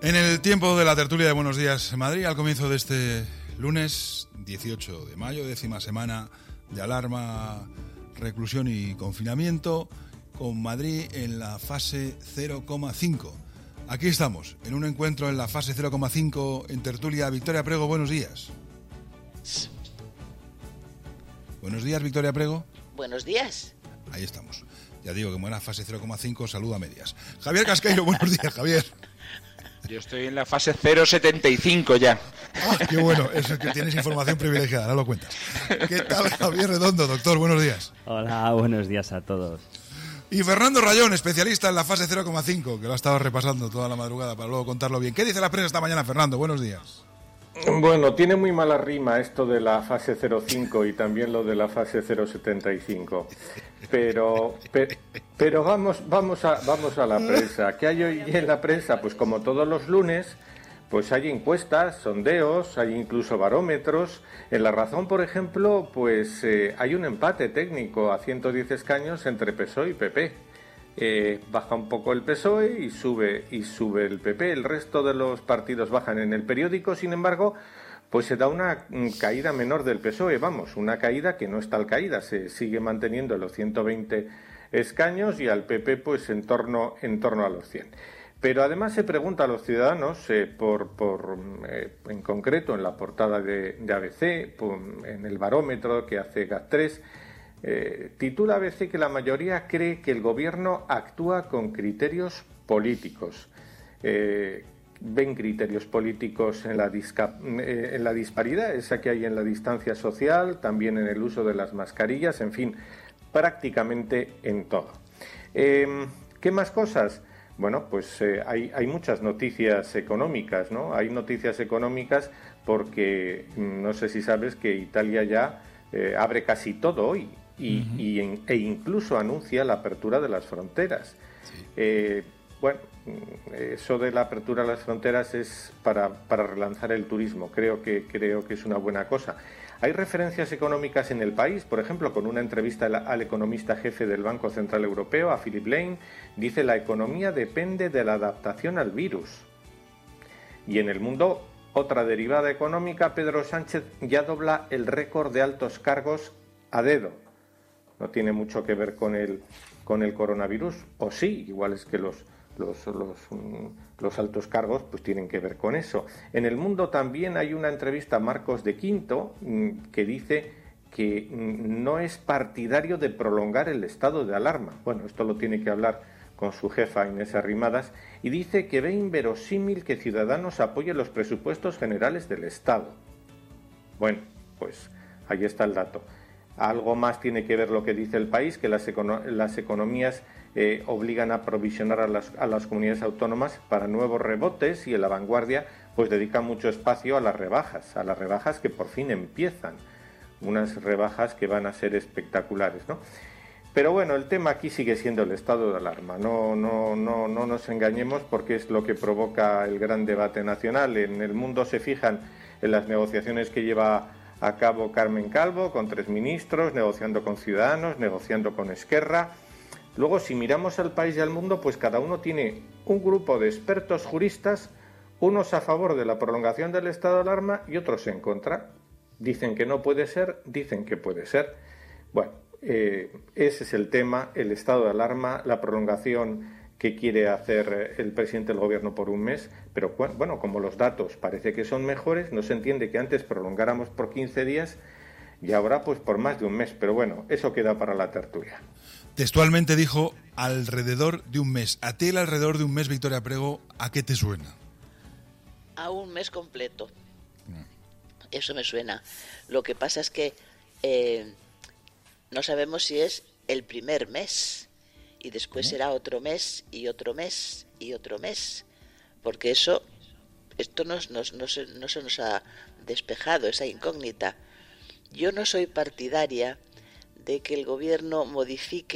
En el tiempo de la tertulia de Buenos Días Madrid, al comienzo de este lunes 18 de mayo, 10ª semana de alarma, reclusión y confinamiento, con Madrid en la fase 0,5. Aquí estamos, en un encuentro en la fase 0,5 en tertulia. Victoria Prego, buenos días. Buenos días, Victoria Prego. Buenos días. Ahí estamos. Ya digo que como era fase 0,5, saludo a medias. Javier Casqueiro, buenos días, Javier. Yo estoy en la fase 0,75 ya. Ah, qué bueno, eso es que tienes información privilegiada, no lo cuentas. ¿Qué tal, Javier Redondo, doctor? Buenos días. Hola, buenos días a todos. Y Fernando Rayón, especialista en la fase 0,5, que lo ha estado repasando toda la madrugada para luego contarlo bien. ¿Qué dice la prensa esta mañana, Fernando? Buenos días. Bueno, tiene muy mala rima esto de la fase 0,5 y también lo de la fase 0,75. Pero vamos a la prensa. ¿Qué hay hoy en la prensa? Pues como todos los lunes, pues hay encuestas, sondeos, hay incluso barómetros. En La Razón, por ejemplo, pues hay un empate técnico a 110 escaños entre PSOE y PP. Baja un poco el PSOE y sube el PP. El resto de los partidos bajan. En El Periódico, sin embargo, pues se da una caída menor del PSOE. Vamos, una caída que no es tal caída. Se sigue manteniendo en los 120 escaños y al PP pues en torno a los 100. Pero además se pregunta a los ciudadanos, en concreto en la portada de ABC, en el barómetro que hace GAT3, titula ABC que la mayoría cree que el gobierno actúa con criterios políticos. Ven criterios políticos en la disparidad, esa que hay en la distancia social, también en el uso de las mascarillas, en fin, prácticamente en todo. ¿Qué más cosas? Bueno, pues hay muchas noticias económicas, ¿no? Hay noticias económicas porque no sé si sabes que Italia ya abre casi todo hoy. E incluso anuncia la apertura de las fronteras. Sí. Bueno, eso de la apertura de las fronteras es para relanzar el turismo. Creo que es una buena cosa. Hay referencias económicas en El País, por ejemplo, con una entrevista al economista jefe del Banco Central Europeo, a Philip Lane, dice: la economía depende de la adaptación al virus. Y en El Mundo, otra derivada económica, Pedro Sánchez ya dobla el récord de altos cargos a dedo. No tiene mucho que ver con el coronavirus, o sí, igual es que los altos cargos pues tienen que ver con eso. En El Mundo también hay una entrevista a Marcos de Quinto que dice que no es partidario de prolongar el estado de alarma. Bueno, esto lo tiene que hablar con su jefa Inés Arrimadas, y dice que ve inverosímil que Ciudadanos apoye los presupuestos generales del Estado. Bueno, pues ahí está el dato. Algo más tiene que ver lo que dice El País, que las economías obligan a provisionar a las comunidades autónomas para nuevos rebotes, y en La Vanguardia pues dedica mucho espacio a las rebajas que por fin empiezan, unas rebajas que van a ser espectaculares, ¿no? Pero bueno, el tema aquí sigue siendo el estado de alarma. No nos engañemos, porque es lo que provoca el gran debate nacional. En El Mundo se fijan en las negociaciones que lleva a cabo Carmen Calvo con 3 ministros, negociando con Ciudadanos, negociando con Esquerra. Luego, si miramos al País y al Mundo, pues cada uno tiene un grupo de expertos juristas, unos a favor de la prolongación del estado de alarma y otros en contra. Dicen que no puede ser, dicen que puede ser. Bueno, ese es el tema, el estado de alarma, la prolongación que quiere hacer el presidente del gobierno por un mes, pero bueno, como los datos parece que son mejores, no se entiende que antes prolongáramos por 15 días y ahora pues por más de un mes, pero bueno, eso queda para la tertulia. Textualmente dijo alrededor de un mes. A ti el alrededor de un mes, Victoria Prego, ¿a qué te suena? A un mes completo. Eso me suena. Lo que pasa es que no sabemos si es el primer mes y después será otro mes y otro mes y otro mes, porque esto no se nos ha despejado, esa incógnita. Yo no soy partidaria de que el gobierno modifique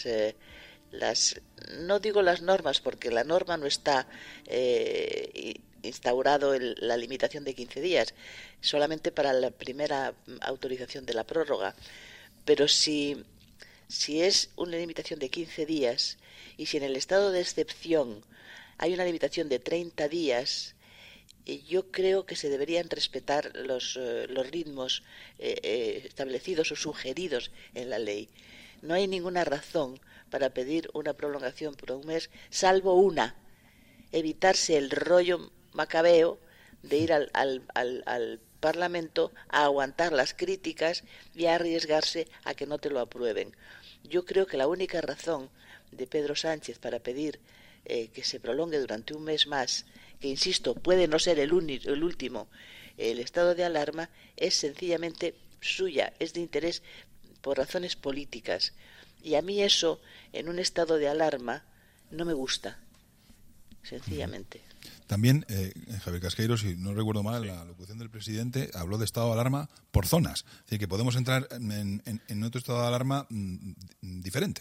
no digo las normas, porque la norma no está instaurado la limitación de 15 días, solamente para la primera autorización de la prórroga. Pero si es una limitación de 15 días y si en el estado de excepción hay una limitación de 30 días, yo creo que se deberían respetar los ritmos establecidos o sugeridos en la ley. No hay ninguna razón para pedir una prolongación por un mes, salvo una: evitarse el rollo macabeo de ir al Parlamento a aguantar las críticas y a arriesgarse a que no te lo aprueben. Yo creo que la única razón de Pedro Sánchez para pedir que se prolongue durante un mes más, que insisto, puede no ser el último, el estado de alarma, es sencillamente suya, es de interés por razones políticas. Y a mí eso, en un estado de alarma, no me gusta, sencillamente. También, Javier Casqueiro, si no recuerdo mal, la locución del presidente habló de estado de alarma por zonas. Es decir, que podemos entrar en otro estado de alarma diferente.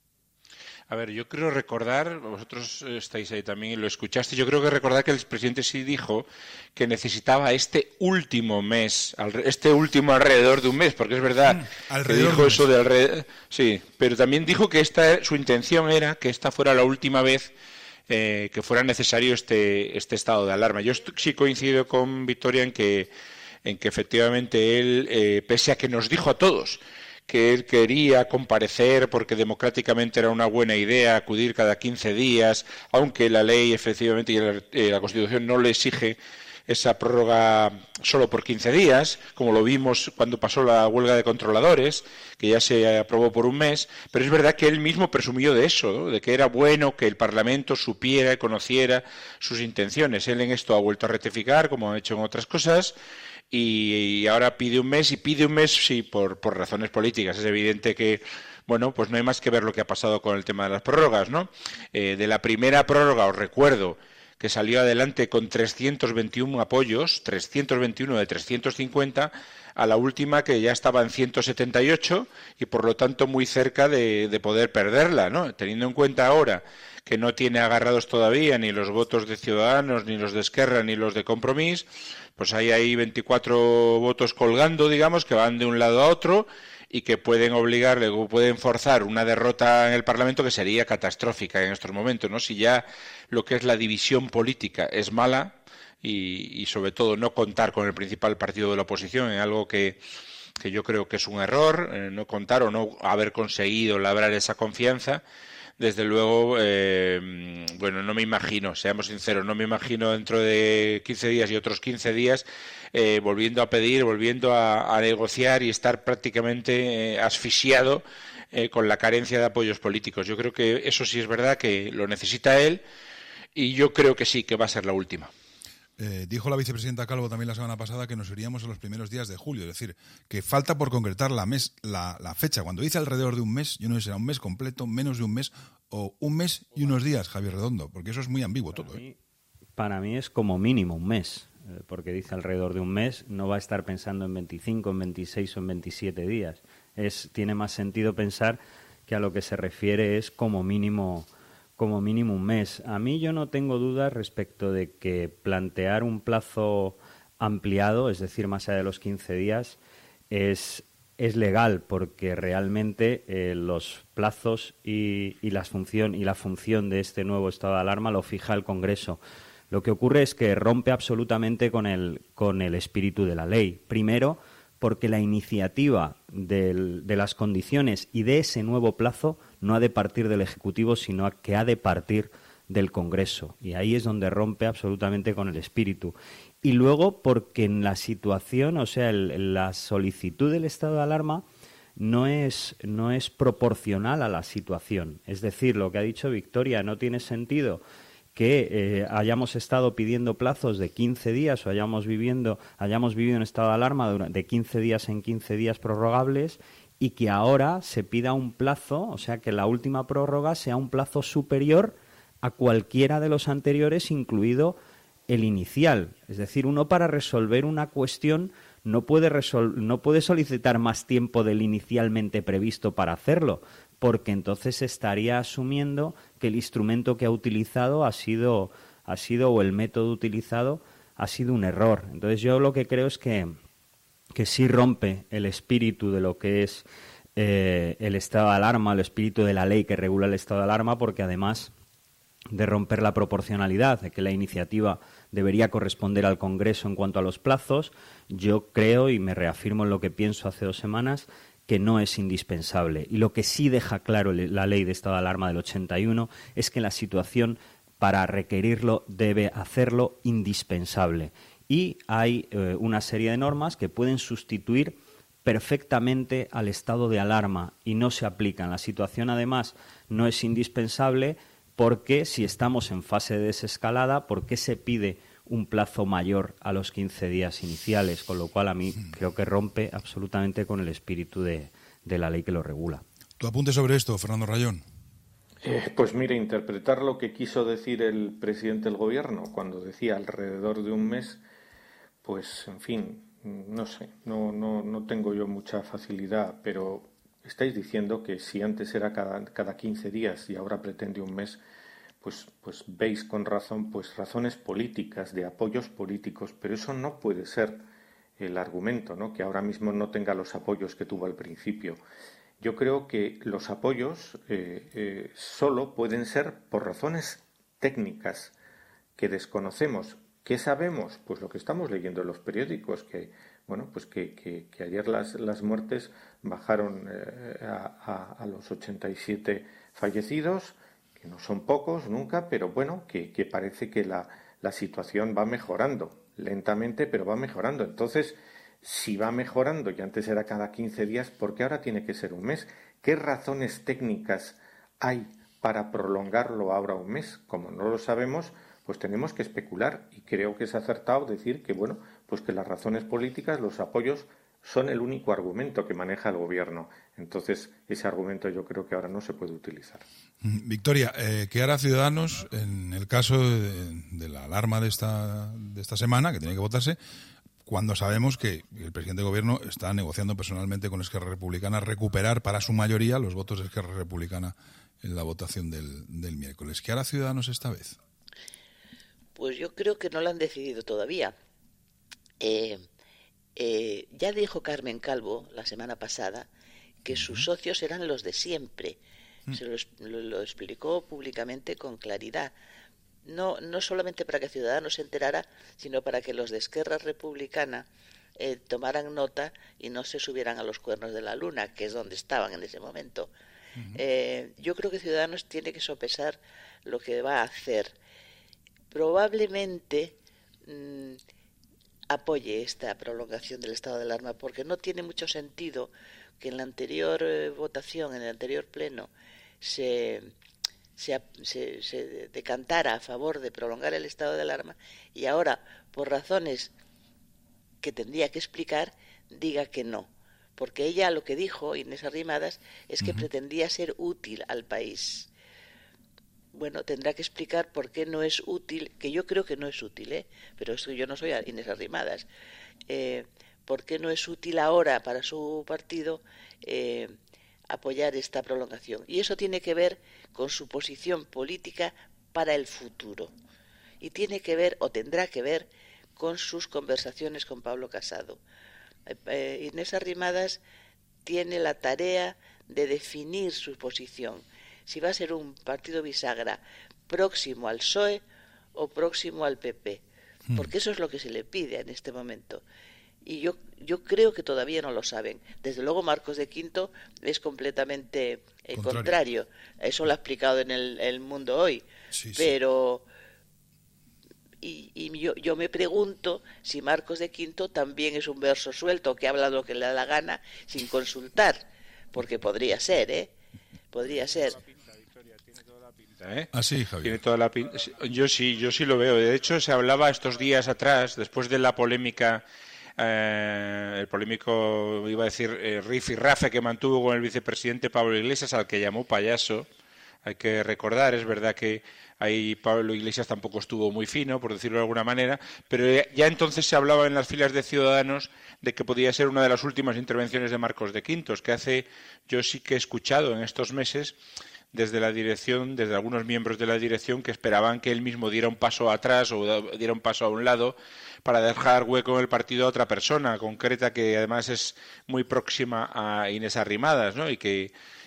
A ver, yo creo recordar, vosotros estáis ahí también y lo escuchaste, yo creo que recordar que el presidente sí dijo que necesitaba este último mes, este último alrededor de un mes, porque es verdad que dijo eso de alrededor. Sí, pero también dijo que su intención era que esta fuera la última vez que fuera necesario este estado de alarma. Yo sí coincido con Victoria en que efectivamente él, pese a que nos dijo a todos que él quería comparecer porque democráticamente era una buena idea acudir cada 15 días, aunque la ley efectivamente y la Constitución no le exige esa prórroga solo por 15 días, como lo vimos cuando pasó la huelga de controladores, que ya se aprobó por un mes, pero es verdad que él mismo presumió de eso, ¿no? De que era bueno que el Parlamento supiera y conociera sus intenciones. Él en esto ha vuelto a rectificar, como ha hecho en otras cosas, y ahora pide un mes, sí, por razones políticas. Es evidente que, bueno, pues no hay más que ver lo que ha pasado con el tema de las prórrogas, ¿no? De la primera prórroga, os recuerdo, que salió adelante con 321 apoyos, 321 de 350, a la última que ya estaba en 178 y por lo tanto muy cerca de poder perderla, ¿no? Teniendo en cuenta ahora que no tiene agarrados todavía ni los votos de Ciudadanos, ni los de Esquerra, ni los de Compromís, pues hay ahí 24 votos colgando, digamos, que van de un lado a otro y que pueden obligarle o pueden forzar una derrota en el Parlamento que sería catastrófica en estos momentos, ¿no? Si ya lo que es la división política es mala y sobre todo no contar con el principal partido de la oposición en algo que yo creo que es un error, no contar o no haber conseguido labrar esa confianza. Desde luego, bueno, no me imagino, seamos sinceros, no me imagino dentro de 15 días y otros 15 días volviendo a pedir, volviendo a negociar y estar prácticamente asfixiado con la carencia de apoyos políticos. Yo creo que eso sí es verdad que lo necesita él y yo creo que sí, que va a ser la última. Dijo la vicepresidenta Calvo también la semana pasada que nos iríamos a los primeros días de julio, es decir, que falta por concretar la fecha. Cuando dice alrededor de un mes, yo no sé si será un mes completo, menos de un mes o un mes y unos días, Javier Redondo, porque eso es muy ambiguo todo. Para mí es como mínimo un mes, porque dice alrededor de un mes, no va a estar pensando en 25, en 26 o en 27 días. Tiene más sentido pensar que a lo que se refiere es como mínimo un mes. A mí yo no tengo dudas respecto de que plantear un plazo ampliado, es decir, más allá de los 15 días, es legal, porque realmente los plazos y la función de este nuevo estado de alarma lo fija el Congreso. Lo que ocurre es que rompe absolutamente con el espíritu de la ley. Primero, porque la iniciativa de las condiciones y de ese nuevo plazo no ha de partir del Ejecutivo, sino que ha de partir del Congreso. Y ahí es donde rompe absolutamente con el espíritu. Y luego porque en la situación, o sea, la solicitud del estado de alarma no es proporcional a la situación. Es decir, lo que ha dicho Victoria, no tiene sentido que hayamos estado pidiendo plazos de 15 días o hayamos vivido en estado de alarma de 15 días en 15 días prorrogables y que ahora se pida un plazo, o sea, que la última prórroga sea un plazo superior a cualquiera de los anteriores, incluido el inicial. Es decir, uno para resolver una cuestión no puede solicitar más tiempo del inicialmente previsto para hacerlo, porque entonces estaría asumiendo que el instrumento que ha utilizado o el método utilizado ha sido un error. Entonces yo lo que creo es que sí rompe el espíritu de lo que es el estado de alarma, el espíritu de la ley que regula el estado de alarma, porque además de romper la proporcionalidad, de que la iniciativa debería corresponder al Congreso en cuanto a los plazos. Yo creo, y me reafirmo en lo que pienso hace 2 semanas, que no es indispensable. Y lo que sí deja claro la ley de estado de alarma del 81 es que la situación, para requerirlo, debe hacerlo indispensable. Y hay una serie de normas que pueden sustituir perfectamente al estado de alarma y no se aplican. La situación, además, no es indispensable porque si estamos en fase de desescalada, ¿por qué se pide un plazo mayor a los 15 días iniciales? Con lo cual, a mí creo que rompe absolutamente con el espíritu de la ley que lo regula. ¿Tu apunte sobre esto, Fernando Rayón? Pues mire, interpretar lo que quiso decir el presidente del Gobierno cuando decía alrededor de un mes, pues, en fin, no sé, no tengo yo mucha facilidad, pero estáis diciendo que si antes era cada 15 días y ahora pretende un mes, pues veis con razón, pues razones políticas, de apoyos políticos, pero eso no puede ser el argumento, ¿no? Que ahora mismo no tenga los apoyos que tuvo al principio. Yo creo que los apoyos solo pueden ser por razones técnicas que desconocemos. ¿Qué sabemos? Pues lo que estamos leyendo en los periódicos, que bueno, pues que ayer las muertes bajaron a los 87 fallecidos, que no son pocos nunca, pero bueno, que parece que la situación va mejorando, lentamente, pero va mejorando. Entonces, si va mejorando y antes era cada 15 días, ¿por qué ahora tiene que ser un mes? ¿Qué razones técnicas hay para prolongarlo ahora un mes? Como no lo sabemos, pues tenemos que especular, y creo que es acertado decir que, bueno, pues que las razones políticas, los apoyos, son el único argumento que maneja el Gobierno. Entonces, ese argumento yo creo que ahora no se puede utilizar. Victoria, ¿qué hará Ciudadanos en el caso de la alarma de esta semana, que tiene que votarse, cuando sabemos que el presidente de Gobierno está negociando personalmente con Esquerra Republicana recuperar para su mayoría los votos de Esquerra Republicana en la votación del miércoles? ¿Qué hará Ciudadanos esta vez? Pues yo creo que no lo han decidido todavía. Ya dijo Carmen Calvo la semana pasada que sus socios eran los de siempre. Se lo explicó públicamente con claridad. No solamente para que Ciudadanos se enterara, sino para que los de Esquerra Republicana tomaran nota y no se subieran a los cuernos de la luna, que es donde estaban en ese momento. Yo creo que Ciudadanos tiene que sopesar lo que va a hacer. Probablemente apoye esta prolongación del estado de alarma, porque no tiene mucho sentido que en la anterior votación, en el anterior pleno, se decantara a favor de prolongar el estado de alarma y ahora, por razones que tendría que explicar, diga que no. Porque ella lo que dijo, Inés Arrimadas, es que pretendía ser útil al país. Bueno, tendrá que explicar por qué no es útil, que yo creo que no es útil, pero es que yo no soy Inés Arrimadas. ¿Por qué no es útil ahora para su partido apoyar esta prolongación? Y eso tiene que ver con su posición política para el futuro. Y tiene que ver, o tendrá que ver, con sus conversaciones con Pablo Casado. Inés Arrimadas tiene la tarea de definir su posición. Si va a ser un partido bisagra próximo al PSOE o próximo al PP, porque eso es lo que se le pide en este momento. Y yo creo que todavía no lo saben. Desde luego Marcos de Quinto es completamente contrario. Eso lo ha explicado en el Mundo Hoy. Sí, pero y yo me pregunto si Marcos de Quinto también es un verso suelto que habla lo que le da la gana sin consultar, porque podría ser, podría ser. Sí, Javier. Tiene toda la pinta. Yo sí lo veo. De hecho, se hablaba estos días atrás, después de la polémica, el polémico, iba a decir, rifirrafe que mantuvo con el vicepresidente Pablo Iglesias, al que llamó payaso. Hay que recordar, es verdad que ahí Pablo Iglesias tampoco estuvo muy fino, por decirlo de alguna manera, pero ya entonces se hablaba en las filas de Ciudadanos de que podía ser una de las últimas intervenciones de Marcos de Quintos, que yo sí que he escuchado en estos meses desde la dirección, desde algunos miembros de la dirección, que esperaban que él mismo diera un paso atrás o diera un paso a un lado para dejar hueco en el partido a otra persona concreta que además es muy próxima a Inés Arrimadas, ¿no? Y que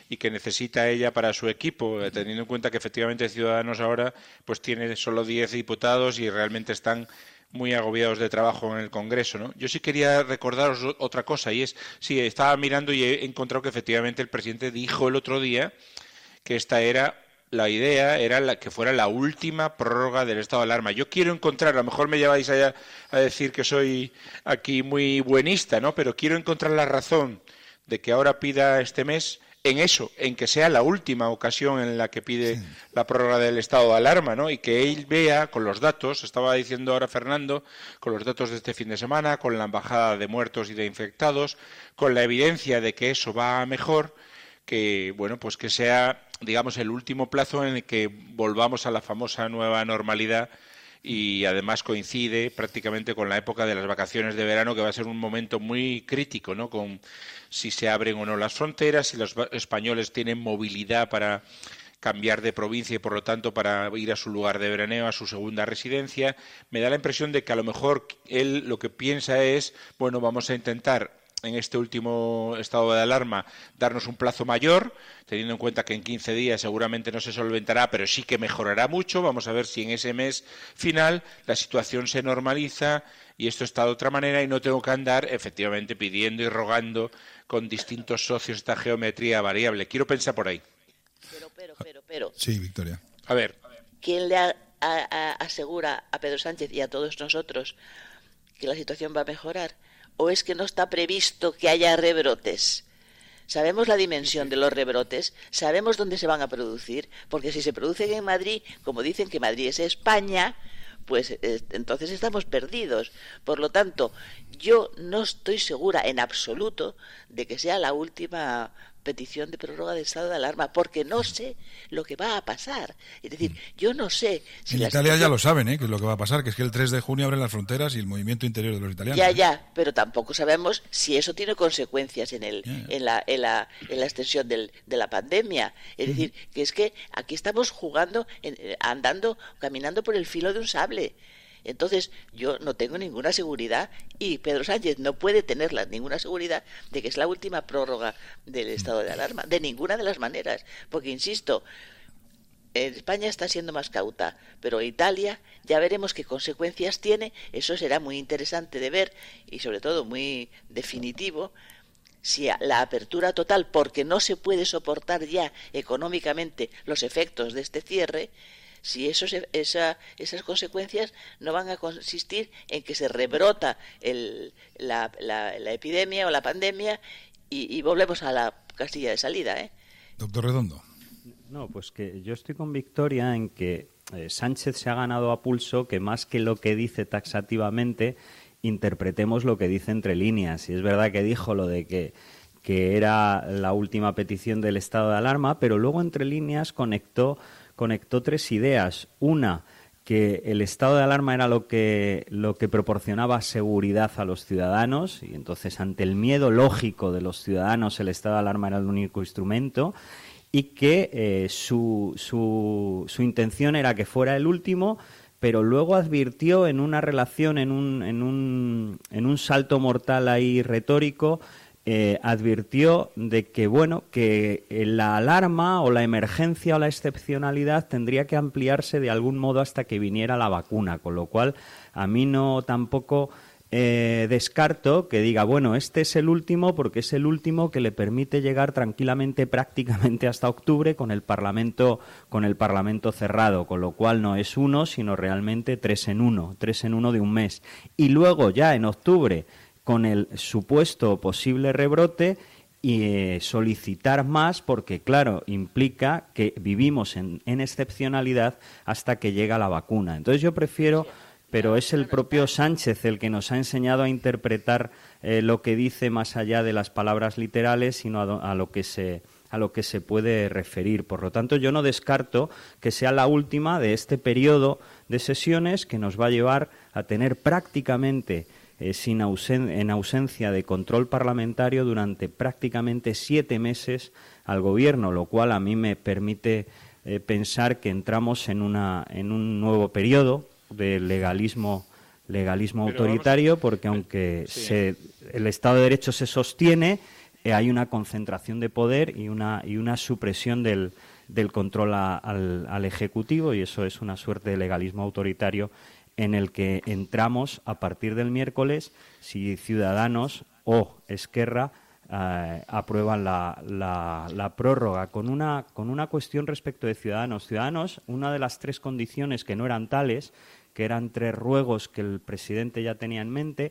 y que necesita ella para su equipo, teniendo en cuenta que efectivamente Ciudadanos ahora pues tiene solo 10 diputados y realmente están muy agobiados de trabajo en el Congreso, ¿no? Yo sí quería recordaros otra cosa, y es, sí, estaba mirando y he encontrado que efectivamente el presidente dijo el otro día que la idea era que fuera la última prórroga del estado de alarma. Yo quiero encontrar, a lo mejor me lleváis a decir que soy aquí muy buenista, ¿no? Pero quiero encontrar la razón de que ahora pida este mes en eso, en que sea la última ocasión en la que pide la prórroga del estado de alarma, ¿no? Y que él vea con los datos, estaba diciendo ahora Fernando, con los datos de este fin de semana, con la bajada de muertos y de infectados, con la evidencia de que eso va a mejor, que, bueno, pues que sea, digamos, el último plazo en el que volvamos a la famosa nueva normalidad. Y además coincide prácticamente con la época de las vacaciones de verano, que va a ser un momento muy crítico, ¿no? Con si se abren o no las fronteras, si los españoles tienen movilidad para cambiar de provincia y por lo tanto para ir a su lugar de veraneo, a su segunda residencia. Me da la impresión de que a lo mejor él lo que piensa es, bueno, vamos a intentar en este último estado de alarma darnos un plazo mayor, teniendo en cuenta que en 15 días seguramente no se solventará, pero sí que mejorará mucho. Vamos a ver si en ese mes final la situación se normaliza y esto está de otra manera y no tengo que andar efectivamente pidiendo y rogando con distintos socios esta geometría variable. Quiero pensar por ahí. Pero. Sí, Victoria. A ver. ¿Quién le asegura a Pedro Sánchez y a todos nosotros que la situación va a mejorar? ¿O es que no está previsto que haya rebrotes? Sabemos la dimensión de los rebrotes, sabemos dónde se van a producir, porque si se producen en Madrid, como dicen que Madrid es España, pues entonces estamos perdidos. Por lo tanto, yo no estoy segura en absoluto de que sea la última petición de prórroga de estado de alarma, porque no sé lo que va a pasar. Es decir, yo no sé si en Italia ya lo saben, que es lo que va a pasar, que es que el 3 de junio abren las fronteras y el movimiento interior de los italianos. Ya, pero tampoco sabemos si eso tiene consecuencias en la extensión de la pandemia. Es decir, que es que aquí estamos jugando, caminando por el filo de un sable. Entonces, yo no tengo ninguna seguridad y Pedro Sánchez no puede tener ninguna seguridad de que es la última prórroga del estado de alarma, de ninguna de las maneras. Porque, insisto, España está siendo más cauta, pero Italia ya veremos qué consecuencias tiene. Eso será muy interesante de ver y, sobre todo, muy definitivo. Si la apertura total, porque no se puede soportar ya económicamente los efectos de este cierre, si esas consecuencias no van a consistir en que se rebrota la epidemia o la pandemia y volvemos a la casilla de salida, Doctor Redondo. No, pues que yo estoy con Victoria en que Sánchez se ha ganado a pulso que más que lo que dice taxativamente, interpretemos lo que dice entre líneas. Y es verdad que dijo lo de que era la última petición del estado de alarma, pero luego entre líneas conectó tres ideas. Una, que el estado de alarma era lo que proporcionaba seguridad a los ciudadanos y entonces ante el miedo lógico de los ciudadanos el estado de alarma era el único instrumento y que su intención era que fuera el último, pero luego advirtió en una relación, en un salto mortal ahí retórico, advirtió de que, bueno, que la alarma o la emergencia o la excepcionalidad tendría que ampliarse de algún modo hasta que viniera la vacuna, con lo cual a mí no tampoco descarto que diga, bueno, este es el último porque es el último que le permite llegar tranquilamente prácticamente hasta octubre con el Parlamento cerrado, con lo cual no es uno, sino realmente 3 en 1 de un mes. Y luego ya en octubre, con el supuesto posible rebrote y solicitar más porque, claro, implica que vivimos en excepcionalidad hasta que llega la vacuna. Entonces yo prefiero, pero es el propio Sánchez el que nos ha enseñado a interpretar lo que dice más allá de las palabras literales, sino a lo que se puede referir. Por lo tanto, yo no descarto que sea la última de este periodo de sesiones que nos va a llevar a tener prácticamente en ausencia de control parlamentario durante prácticamente 7 meses al gobierno, lo cual a mí me permite pensar que entramos en un nuevo periodo de legalismo autoritario, porque aunque el Estado de Derecho se sostiene, hay una concentración de poder y una supresión del control al Ejecutivo, y eso es una suerte de legalismo autoritario en el que entramos a partir del miércoles si Ciudadanos o Esquerra aprueban la prórroga. Con una cuestión respecto de Ciudadanos. Ciudadanos, una de las 3 condiciones que no eran tales, que eran 3 ruegos que el presidente ya tenía en mente,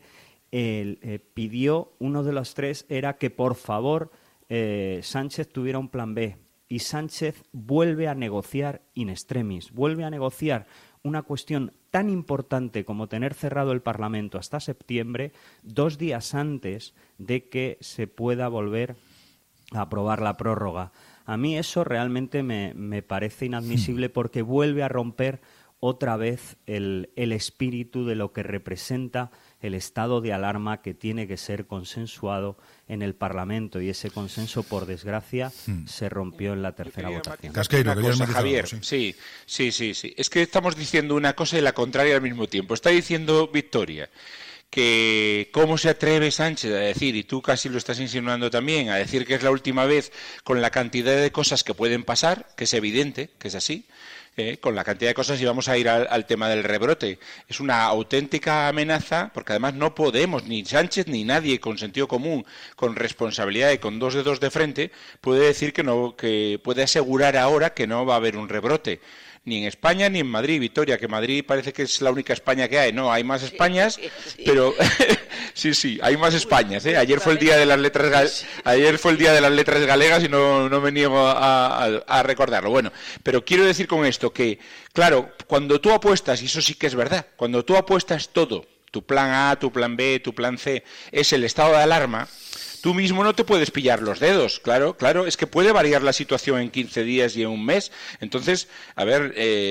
pidió, uno de los 3 era que por favor Sánchez tuviera un plan B, y Sánchez vuelve a negociar in extremis, vuelve a negociar una cuestión tan importante como tener cerrado el Parlamento hasta septiembre, 2 días antes de que se pueda volver a aprobar la prórroga. A mí eso realmente me parece inadmisible, porque vuelve a romper otra vez el espíritu de lo que representa el estado de alarma, que tiene que ser consensuado en el Parlamento, y ese consenso, por desgracia, se rompió en la tercera votación. Casqueiro, querías matizar algo, Javier, sí. Es que estamos diciendo una cosa y la contraria al mismo tiempo. Está diciendo Victoria que cómo se atreve Sánchez a decir, y tú casi lo estás insinuando también, a decir que es la última vez, con la cantidad de cosas que pueden pasar, que es evidente que es así, con la cantidad de cosas, y vamos a ir al tema del rebrote. Es una auténtica amenaza, porque además no podemos, ni Sánchez ni nadie con sentido común, con responsabilidad y con 2 dedos de frente, puede decir que puede asegurar ahora que no va a haber un rebrote. Ni en España ni en Madrid, Victoria, que Madrid parece que es la única España que hay. No, hay más Españas, pero sí, hay más Españas. Ayer fue el día de las letras galegas y no me niego a recordarlo. Bueno, pero quiero decir con esto que, claro, cuando tú apuestas, y eso sí que es verdad, cuando tú apuestas todo, tu plan A, tu plan B, tu plan C, es el estado de alarma, tú mismo no te puedes pillar los dedos, claro, es que puede variar la situación en 15 días y en un mes. Entonces, a ver,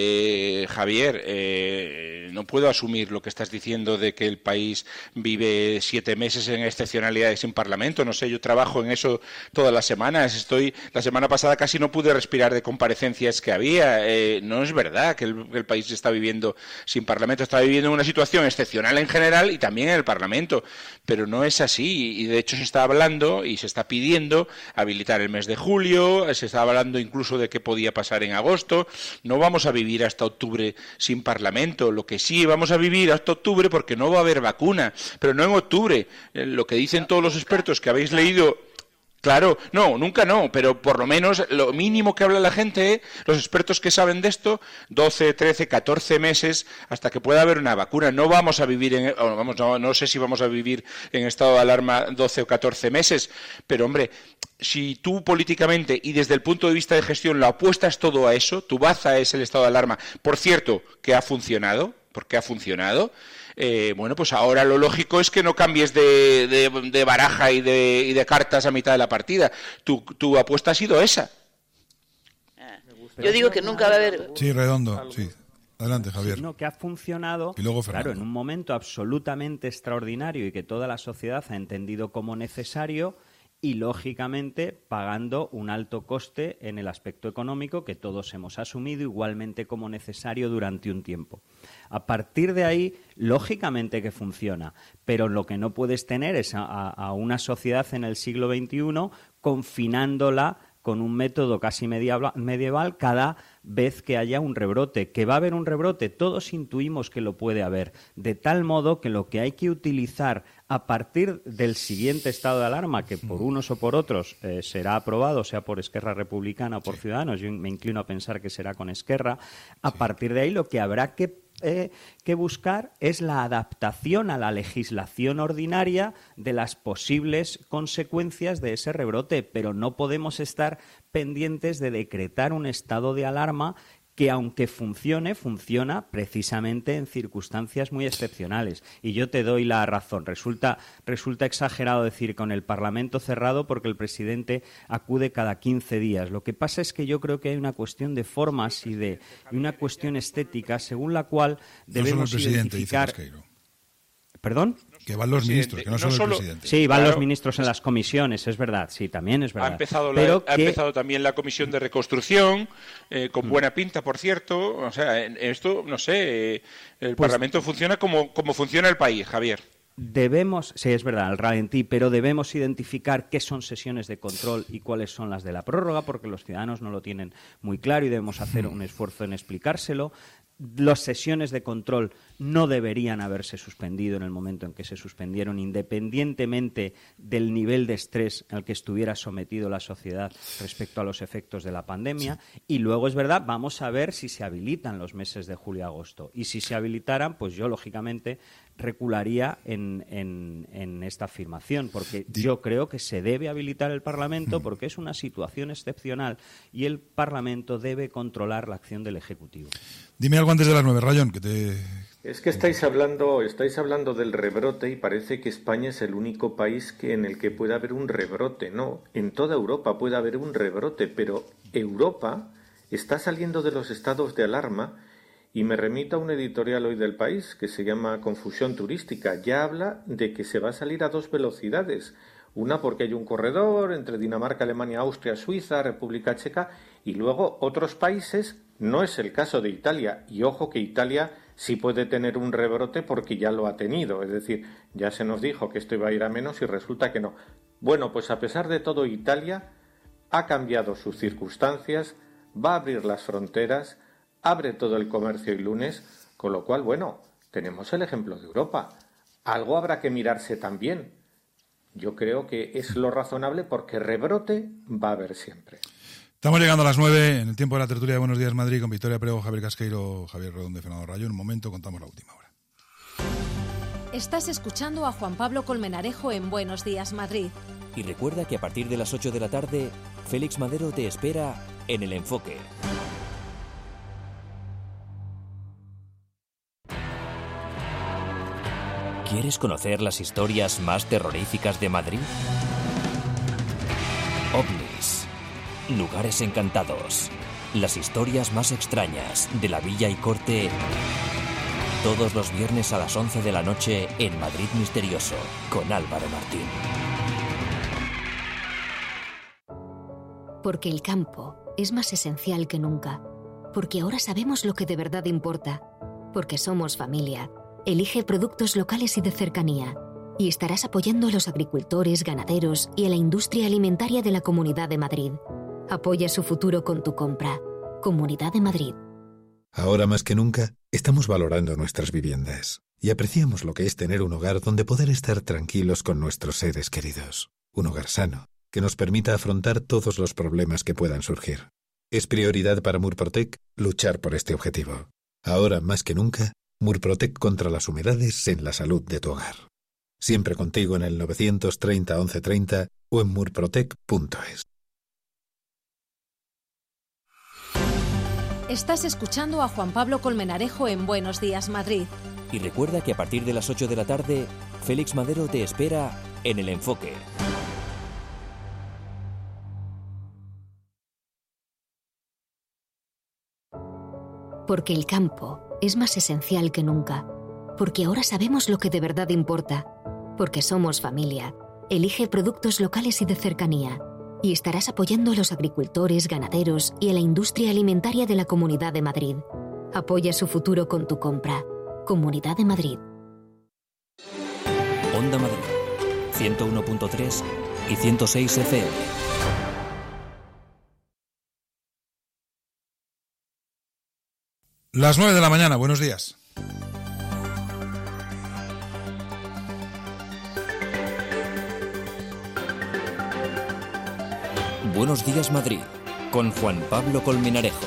Javier, no puedo asumir lo que estás diciendo de que el país vive 7 meses en excepcionalidades sin Parlamento. No sé, yo trabajo en eso todas las semanas. La semana pasada casi no pude respirar de comparecencias que había. No es verdad que el país está viviendo sin Parlamento. Está viviendo una situación excepcional en general y también en el Parlamento. Pero no es así, y de hecho se está hablando y se está pidiendo habilitar el mes de julio, se está hablando incluso de qué podía pasar en agosto. No vamos a vivir hasta octubre sin Parlamento. Lo que sí vamos a vivir hasta octubre, porque no va a haber vacuna, pero no en octubre. Lo que dicen todos los expertos que habéis leído. Claro, no, nunca no, pero por lo menos lo mínimo que habla la gente, los expertos que saben de esto, 12, 13, 14 meses hasta que pueda haber una vacuna. No vamos a vivir no sé si vamos a vivir en estado de alarma 12 o 14 meses, pero hombre, si tú políticamente y desde el punto de vista de gestión lo apuestas todo a eso, tu baza es el estado de alarma. Por cierto, que ha funcionado, porque ha funcionado. Bueno, pues ahora lo lógico es que no cambies de baraja y de cartas a mitad de la partida. Tu apuesta ha sido esa. Yo digo que nunca va a haber... Sí, Redondo, sí. Adelante, Javier. Sino que ha funcionado, y luego Fernando. claro, en un momento absolutamente extraordinario y que toda la sociedad ha entendido como necesario, y, lógicamente, pagando un alto coste en el aspecto económico que todos hemos asumido igualmente como necesario durante un tiempo. A partir de ahí, lógicamente que funciona, pero lo que no puedes tener es a una sociedad en el siglo XXI confinándola con un método casi medieval cada vez que haya un rebrote. Que va a haber un rebrote, todos intuimos que lo puede haber, de tal modo que lo que hay que utilizar a partir del siguiente estado de alarma, que por unos o por otros será aprobado, sea por Esquerra Republicana o por Ciudadanos, yo me inclino a pensar que será con Esquerra, a partir de ahí lo que habrá que buscar es la adaptación a la legislación ordinaria de las posibles consecuencias de ese rebrote, pero no podemos estar pendientes de decretar un estado de alarma que, aunque funciona precisamente en circunstancias muy excepcionales. Y yo te doy la razón. Resulta exagerado decir con el Parlamento cerrado porque el presidente acude cada 15 días. Lo que pasa es que yo creo que hay una cuestión de formas y una cuestión estética según la cual debemos identificar... ¿Perdón? Que van los ministros, que no solo el presidente. Sí, van los ministros en las comisiones, es verdad, sí, también es verdad. Ha empezado también la comisión de reconstrucción, con buena pinta, por cierto. O sea, esto, no sé, el Parlamento funciona como funciona el país, Javier. sí, es verdad, el ralentí, pero debemos identificar qué son sesiones de control y cuáles son las de la prórroga, porque los ciudadanos no lo tienen muy claro y debemos hacer un esfuerzo en explicárselo. Las sesiones de control no deberían haberse suspendido en el momento en que se suspendieron, independientemente del nivel de estrés al que estuviera sometido la sociedad respecto a los efectos de la pandemia. Sí. Y luego, es verdad, vamos a ver si se habilitan los meses de julio y agosto. Y si se habilitaran, pues yo, lógicamente, recularía en esta afirmación, porque yo creo que se debe habilitar el Parlamento porque es una situación excepcional y el Parlamento debe controlar la acción del Ejecutivo. Dime algo antes de las 9, Rayón, que te... Es que estáis hablando del rebrote y parece que España es el único país en el que puede haber un rebrote. No, en toda Europa puede haber un rebrote, pero Europa está saliendo de los estados de alarma. Y me remito a un editorial hoy del País que se llama Confusión Turística. Ya habla de que se va a salir a 2 velocidades. Una porque hay un corredor entre Dinamarca, Alemania, Austria, Suiza, República Checa y luego otros países. No es el caso de Italia. Y ojo que Italia sí puede tener un rebrote porque ya lo ha tenido. Es decir, ya se nos dijo que esto iba a ir a menos y resulta que no. Bueno, pues a pesar de todo, Italia ha cambiado sus circunstancias, va a abrir las fronteras, abre todo el comercio el lunes, con lo cual, bueno, tenemos el ejemplo de Europa. Algo habrá que mirarse también. Yo creo que es lo razonable porque rebrote va a haber siempre. Estamos llegando a las 9 en el tiempo de la tertulia de Buenos Días Madrid con Victoria Prego, Javier Casqueiro, Javier Redondo y Fernando Rayón. En un momento contamos la última hora. Estás escuchando a Juan Pablo Colmenarejo en Buenos Días Madrid. Y recuerda que a partir de las 8 de la tarde, Félix Madero te espera en El Enfoque. ¿Quieres conocer las historias más terroríficas de Madrid? OVNIs, lugares encantados, las historias más extrañas de la Villa y Corte, todos los viernes a las 11 de la noche en Madrid Misterioso, con Álvaro Martín. Porque el campo es más esencial que nunca, porque ahora sabemos lo que de verdad importa, porque somos familia. Elige productos locales y de cercanía y estarás apoyando a los agricultores, ganaderos y a la industria alimentaria de la Comunidad de Madrid. Apoya su futuro con tu compra. Comunidad de Madrid. Ahora más que nunca, estamos valorando nuestras viviendas y apreciamos lo que es tener un hogar donde poder estar tranquilos con nuestros seres queridos. Un hogar sano, que nos permita afrontar todos los problemas que puedan surgir. Es prioridad para Murprotec luchar por este objetivo. Ahora más que nunca, Murprotec contra las humedades en la salud de tu hogar. Siempre contigo en el 930 1130 o en murprotec.es. Estás escuchando a Juan Pablo Colmenarejo en Buenos Días Madrid. Y recuerda que a partir de las 8 de la tarde, Félix Madero te espera en El Enfoque. Porque el campo es más esencial que nunca, porque ahora sabemos lo que de verdad importa, porque somos familia. Elige productos locales y de cercanía y estarás apoyando a los agricultores, ganaderos y a la industria alimentaria de la Comunidad de Madrid. Apoya su futuro con tu compra. Comunidad de Madrid. Onda Madrid, 101.3 y 106 FM. Las 9 de la mañana, buenos días. Buenos Días Madrid, con Juan Pablo Colmenarejo.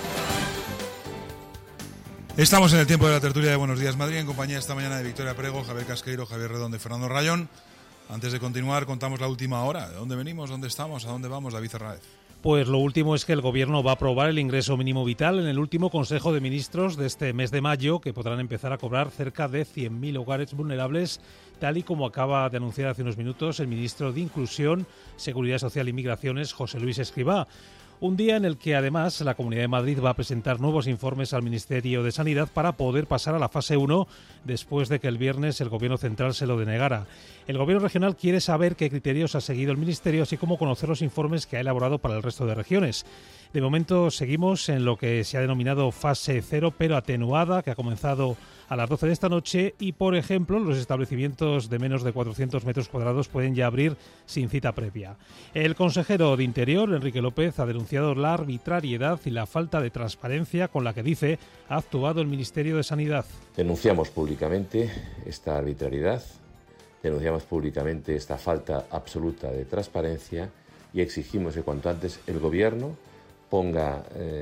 Estamos en el tiempo de la tertulia de Buenos Días Madrid, en compañía esta mañana de Victoria Prego, Javier Casqueiro, Javier Redondo y Fernando Rayón. Antes de continuar, contamos la última hora. ¿De dónde venimos? ¿Dónde estamos? ¿A dónde vamos? David Hernández. Pues lo último es que el Gobierno va a aprobar el ingreso mínimo vital en el último Consejo de Ministros de este mes de mayo, que podrán empezar a cobrar cerca de 100.000 hogares vulnerables, tal y como acaba de anunciar hace unos minutos el ministro de Inclusión, Seguridad Social y Migraciones, José Luis Escrivá. Un día en el que además la Comunidad de Madrid va a presentar nuevos informes al Ministerio de Sanidad para poder pasar a la fase 1 después de que el viernes el Gobierno central se lo denegara. El Gobierno regional quiere saber qué criterios ha seguido el Ministerio, así como conocer los informes que ha elaborado para el resto de regiones. De momento seguimos en lo que se ha denominado fase 0, pero atenuada, que ha comenzado a las 12 de esta noche y, por ejemplo, los establecimientos de menos de 400 metros cuadrados pueden ya abrir sin cita previa. El consejero de Interior, Enrique López, ha denunciado la arbitrariedad y la falta de transparencia con la que, dice, ha actuado el Ministerio de Sanidad. Denunciamos públicamente esta arbitrariedad, denunciamos públicamente esta falta absoluta de transparencia y exigimos que cuanto antes el Gobierno ponga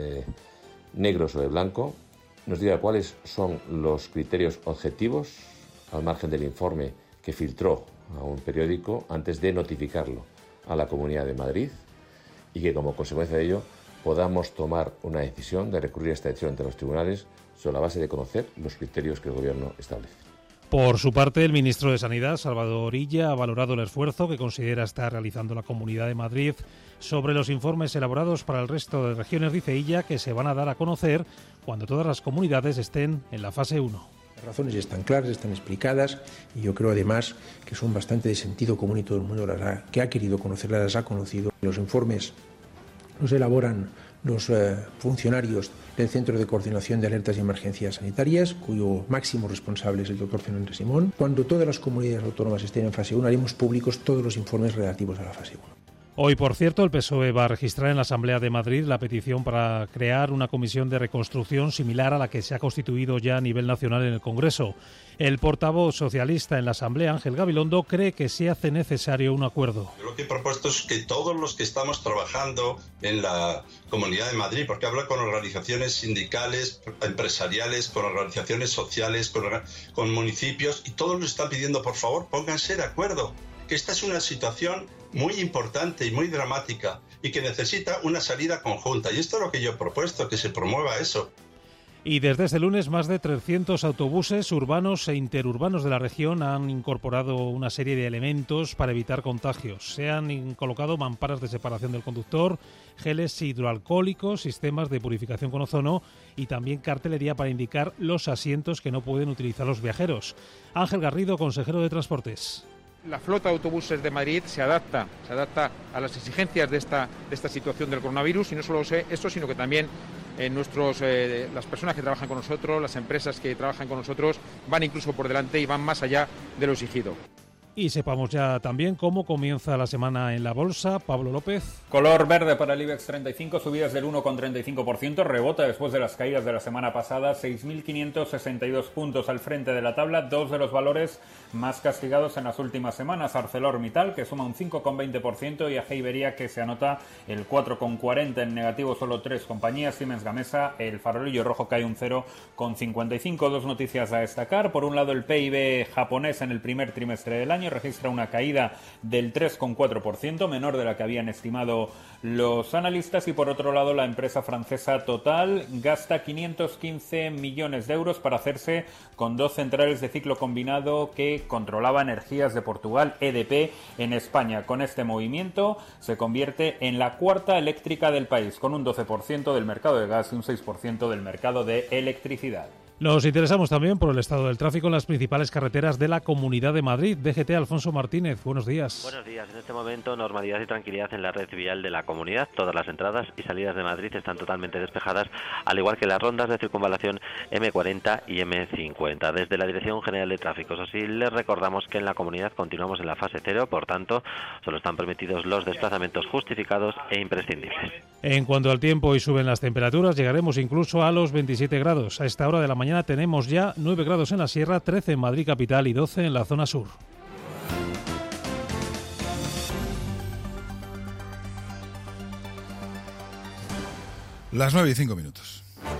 negro sobre blanco, nos diga cuáles son los criterios objetivos, al margen del informe que filtró a un periódico antes de notificarlo a la Comunidad de Madrid, y que como consecuencia de ello podamos tomar una decisión de recurrir a esta decisión ante los tribunales sobre la base de conocer los criterios que el Gobierno establece. Por su parte, el ministro de Sanidad, Salvador Illa, ha valorado el esfuerzo que considera estar realizando la Comunidad de Madrid sobre los informes elaborados para el resto de regiones, dice Illa, que se van a dar a conocer cuando todas las comunidades estén en la fase 1. Las razones están claras, están explicadas y yo creo además que son bastante de sentido común y todo el mundo que ha querido conocerlas las ha conocido. Los informes los elaboran los funcionarios del Centro de Coordinación de Alertas y Emergencias Sanitarias, cuyo máximo responsable es el doctor Fernando Simón. Cuando todas las comunidades autónomas estén en fase 1, haremos públicos todos los informes relativos a la fase 1. Hoy, por cierto, el PSOE va a registrar en la Asamblea de Madrid la petición para crear una comisión de reconstrucción similar a la que se ha constituido ya a nivel nacional en el Congreso. El portavoz socialista en la Asamblea, Ángel Gabilondo, cree que se hace necesario un acuerdo. Lo que he propuesto es que todos los que estamos trabajando en la Comunidad de Madrid, porque hablo con organizaciones sindicales, empresariales, con organizaciones sociales, con municipios, y todos nos están pidiendo, por favor, pónganse de acuerdo, que esta es una situación muy importante y muy dramática y que necesita una salida conjunta. Y esto es lo que yo he propuesto, que se promueva eso. Y desde este lunes, más de 300 autobuses urbanos e interurbanos de la región han incorporado una serie de elementos para evitar contagios. Se han colocado mamparas de separación del conductor, geles hidroalcohólicos, sistemas de purificación con ozono y también cartelería para indicar los asientos que no pueden utilizar los viajeros. Ángel Garrido, consejero de Transportes. La flota de autobuses de Madrid se adapta a las exigencias de esta situación del coronavirus, y no solo eso, sino que también las personas que trabajan con nosotros, las empresas que trabajan con nosotros, van incluso por delante y van más allá de lo exigido. Y sepamos ya también cómo comienza la semana en la bolsa. Pablo López. Color verde para el IBEX 35, subidas del 1,35%, rebota después de las caídas de la semana pasada, 6.562 puntos al frente de la tabla, dos de los valores más castigados en las últimas semanas, ArcelorMittal, que suma un 5,20%, y AG Iberia, que se anota el 4,40%, en negativo solo tres compañías, Siemens Gamesa, el farolillo rojo cae un 0,55%. Dos noticias a destacar: por un lado, el PIB japonés en el primer trimestre del año registra una caída del 3,4%, menor de la que habían estimado los analistas, y por otro lado, la empresa francesa Total gasta 515 millones de euros para hacerse con dos centrales de ciclo combinado que controlaba Energías de Portugal, EDP, en España. Con este movimiento se convierte en la cuarta eléctrica del país, con un 12% del mercado de gas y un 6% del mercado de electricidad. Nos interesamos también por el estado del tráfico en las principales carreteras de la Comunidad de Madrid. DGT, Alfonso Martínez, buenos días. Buenos días. En este momento, normalidad y tranquilidad en la red vial de la comunidad. Todas las entradas y salidas de Madrid están totalmente despejadas, al igual que las rondas de circunvalación M40 y M50. Desde la Dirección General de Tráfico, eso sí, les recordamos que en la comunidad continuamos en la fase 0, por tanto, solo están permitidos los desplazamientos justificados e imprescindibles. En cuanto al tiempo, y suben las temperaturas, llegaremos incluso a los 27 grados. A esta hora de la mañana tenemos ya 9 grados en la sierra, 13 en Madrid capital y 12 en la zona sur. Las 9:05.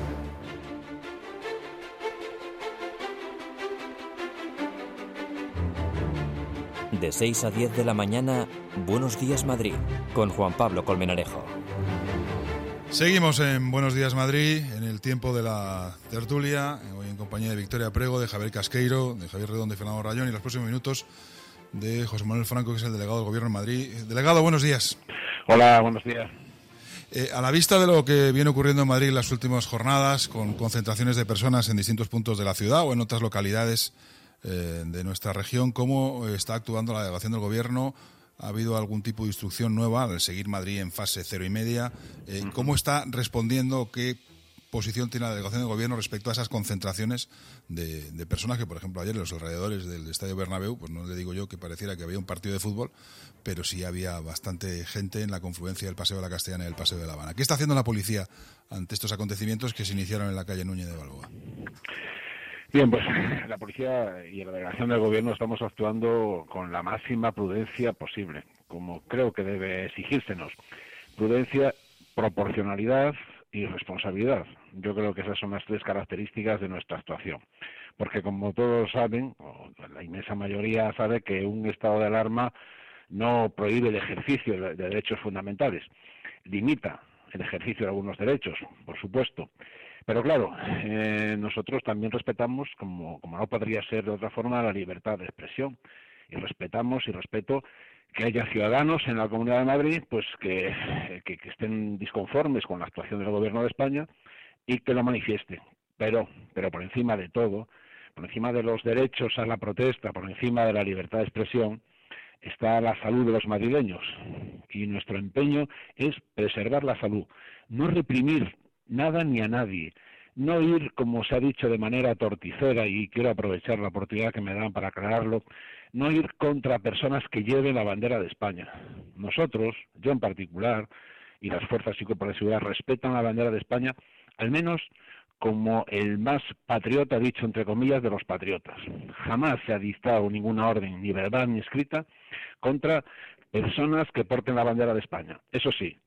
De 6 a 10 de la mañana, Buenos Días Madrid, con Juan Pablo Colmenarejo. Seguimos en Buenos Días Madrid, en el tiempo de la tertulia, hoy en compañía de Victoria Prego, de Javier Casqueiro, de Javier Redondo y Fernando Rayón, y los próximos minutos de José Manuel Franco, que es el delegado del Gobierno en Madrid. Delegado, buenos días. Hola, buenos días. A la vista de lo que viene ocurriendo en Madrid en las últimas jornadas, con concentraciones de personas en distintos puntos de la ciudad o en otras localidades de nuestra región, ¿cómo está actuando la delegación del Gobierno ha habido algún tipo de instrucción nueva al seguir Madrid en fase 0,5. ¿Cómo está respondiendo? ¿Qué posición tiene la delegación del gobierno respecto a esas concentraciones de personas que, por ejemplo, ayer en los alrededores del Estadio Bernabéu, pues no le digo yo que pareciera que había un partido de fútbol, pero sí había bastante gente en la confluencia del Paseo de la Castellana y del Paseo de la Habana? ¿Qué está haciendo la policía ante estos acontecimientos que se iniciaron en la calle Núñez de Balboa? Bien, pues la policía y la delegación del gobierno estamos actuando con la máxima prudencia posible, como creo que debe exigírsenos. Prudencia, proporcionalidad y responsabilidad. Yo creo que esas son las tres características de nuestra actuación. Porque como todos saben, o la inmensa mayoría sabe, que un estado de alarma no prohíbe el ejercicio de derechos fundamentales. Limita el ejercicio de algunos derechos, por supuesto. Pero claro, nosotros también respetamos, como no podría ser de otra forma, la libertad de expresión. Y respetamos y respeto que haya ciudadanos en la Comunidad de Madrid pues que estén disconformes con la actuación del Gobierno de España y que lo manifiesten. Pero por encima de todo, por encima de los derechos a la protesta, por encima de la libertad de expresión, está la salud de los madrileños. Y nuestro empeño es preservar la salud, no reprimir nada ni a nadie, no ir, como se ha dicho, de manera torticera, y quiero aprovechar la oportunidad que me dan para aclararlo, no ir contra personas que lleven la bandera de España. Nosotros, yo en particular, y las fuerzas y cuerpos de seguridad respetan la bandera de España, al menos como el más patriota, dicho entre comillas, de los patriotas. Jamás se ha dictado ninguna orden, ni verbal ni escrita, contra personas que porten la bandera de España. Eso sí,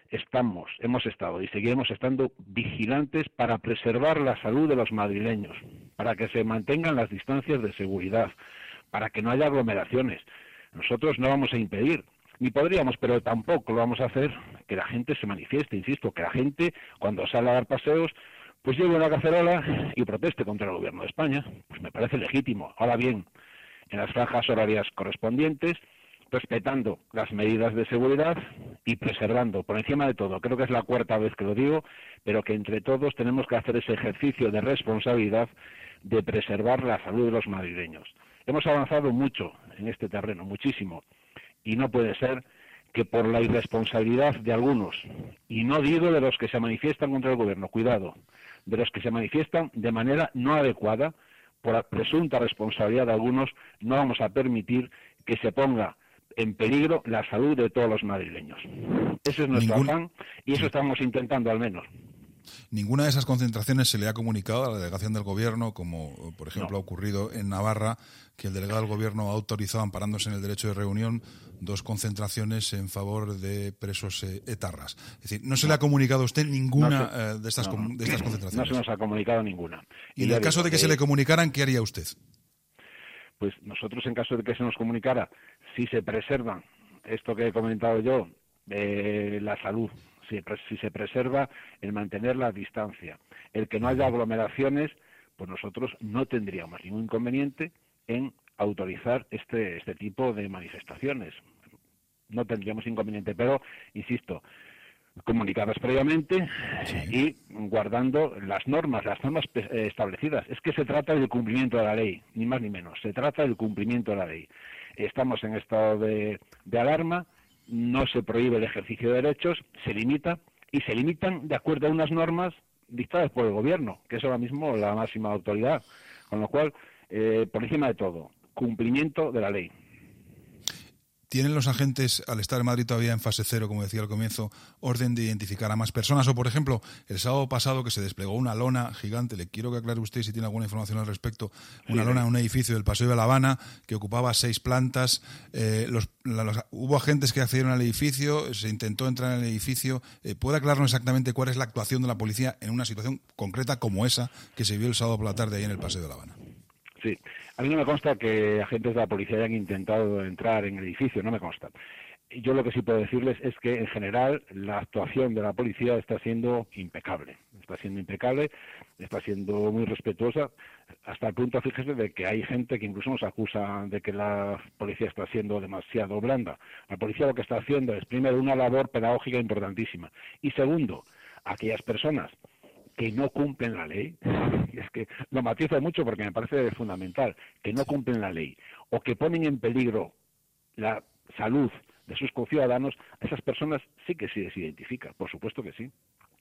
hemos estado y seguiremos estando vigilantes para preservar la salud de los madrileños, para que se mantengan las distancias de seguridad, para que no haya aglomeraciones. Nosotros no vamos a impedir, ni podríamos, pero tampoco lo vamos a hacer, que la gente se manifieste, insisto, que la gente, cuando sale a dar paseos, pues lleve una cacerola y proteste contra el Gobierno de España. Pues me parece legítimo. Ahora bien, en las franjas horarias correspondientes, respetando las medidas de seguridad y preservando, por encima de todo, creo que es la cuarta vez que lo digo, pero que entre todos tenemos que hacer ese ejercicio de responsabilidad de preservar la salud de los madrileños. Hemos avanzado mucho en este terreno, muchísimo, y no puede ser que por la irresponsabilidad de algunos, y no digo de los que se manifiestan contra el gobierno, cuidado, de los que se manifiestan de manera no adecuada, por la presunta responsabilidad de algunos, no vamos a permitir que se ponga en peligro la salud de todos los madrileños. Ese es nuestro afán y eso estamos intentando al menos. ¿Ninguna de esas concentraciones se le ha comunicado a la delegación del gobierno, como por ejemplo ha ocurrido en Navarra, que el delegado del gobierno ha autorizado, amparándose en el derecho de reunión, 2 concentraciones en favor de presos etarras? Es decir, ¿no se le ha comunicado a usted ninguna de estas concentraciones? No se nos ha comunicado ninguna. Y en el caso de que se le comunicaran, ¿qué haría usted? Pues nosotros, en caso de que se nos comunicara, si se preservan, esto que he comentado yo, la salud, si se preserva el mantener la distancia, el que no haya aglomeraciones, pues nosotros no tendríamos ningún inconveniente en autorizar este tipo de manifestaciones. No tendríamos inconveniente, pero, insisto, comunicadas previamente y guardando las normas establecidas. Es que se trata del cumplimiento de la ley, ni más ni menos. Se trata del cumplimiento de la ley. Estamos en estado de alarma, no se prohíbe el ejercicio de derechos, se limita y se limitan de acuerdo a unas normas dictadas por el gobierno, que es ahora mismo la máxima autoridad. Con lo cual, por encima de todo, cumplimiento de la ley. ¿Tienen los agentes, al estar en Madrid todavía en fase 0, como decía al comienzo, orden de identificar a más personas? O, por ejemplo, el sábado pasado que se desplegó una lona gigante, le quiero que aclare usted si tiene alguna información al respecto, una lona en un edificio del Paseo de la Habana que ocupaba 6 plantas. Hubo agentes que accedieron al edificio, se intentó entrar en el edificio. ¿Puede aclararnos exactamente cuál es la actuación de la policía en una situación concreta como esa que se vio el sábado por la tarde ahí en el Paseo de la Habana? Sí, a mí no me consta que agentes de la policía hayan intentado entrar en el edificio, no me consta. Yo lo que sí puedo decirles es que, en general, la actuación de la policía está siendo impecable. Está siendo muy respetuosa, hasta el punto, fíjese, de que hay gente que incluso nos acusa de que la policía está siendo demasiado blanda. La policía lo que está haciendo es, primero, una labor pedagógica importantísima, y segundo, aquellas personas que no cumplen la ley, y es que lo matizo mucho porque me parece fundamental, que no cumplen la ley o que ponen en peligro la salud de sus conciudadanos, a esas personas sí que se les identifica, por supuesto que sí.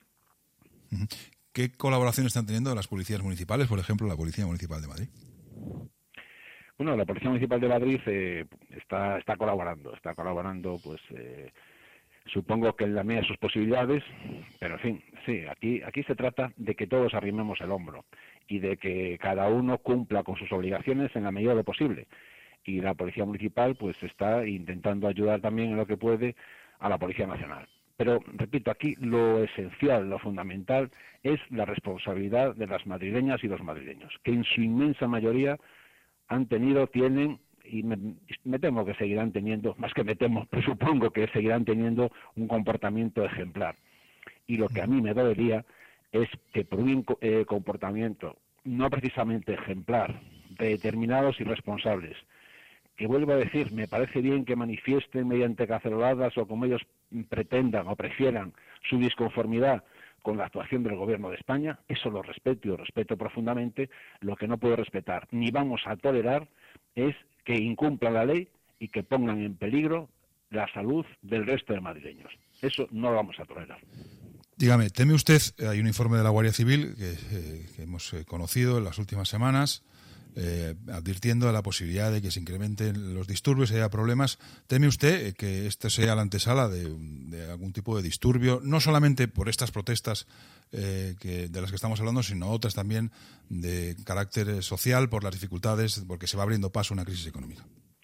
¿Qué colaboración están teniendo las policías municipales, por ejemplo, la Policía Municipal de Madrid? Bueno, la Policía Municipal de Madrid está colaborando, pues supongo que en la medida de sus posibilidades, pero en fin, sí, aquí se trata de que todos arrimemos el hombro y de que cada uno cumpla con sus obligaciones en la medida de lo posible. Y la Policía Municipal pues está intentando ayudar también en lo que puede a la Policía Nacional. Pero, repito, aquí lo esencial, lo fundamental, es la responsabilidad de las madrileñas y los madrileños, que en su inmensa mayoría han tenido, tienen, y me temo que seguirán teniendo, más que me temo, pues supongo que seguirán teniendo un comportamiento ejemplar. Y lo que a mí me dolería es que por un comportamiento no precisamente ejemplar, de determinados irresponsables, que vuelvo a decir, me parece bien que manifiesten mediante caceroladas o como ellos pretendan o prefieran su disconformidad con la actuación del Gobierno de España, eso lo respeto y lo respeto profundamente. Lo que no puedo respetar ni vamos a tolerar es que incumplan la ley y que pongan en peligro la salud del resto de madrileños. Eso no lo vamos a tolerar. Dígame, ¿teme usted, hay un informe de la Guardia Civil que hemos conocido en las últimas semanas, advirtiendo de la posibilidad de que se incrementen los disturbios y haya problemas? ¿Teme usted que esto sea la antesala de algún tipo de disturbio, no solamente por estas protestas de las que estamos hablando, sino otras también de carácter social, por las dificultades, porque se va abriendo paso a una crisis económica?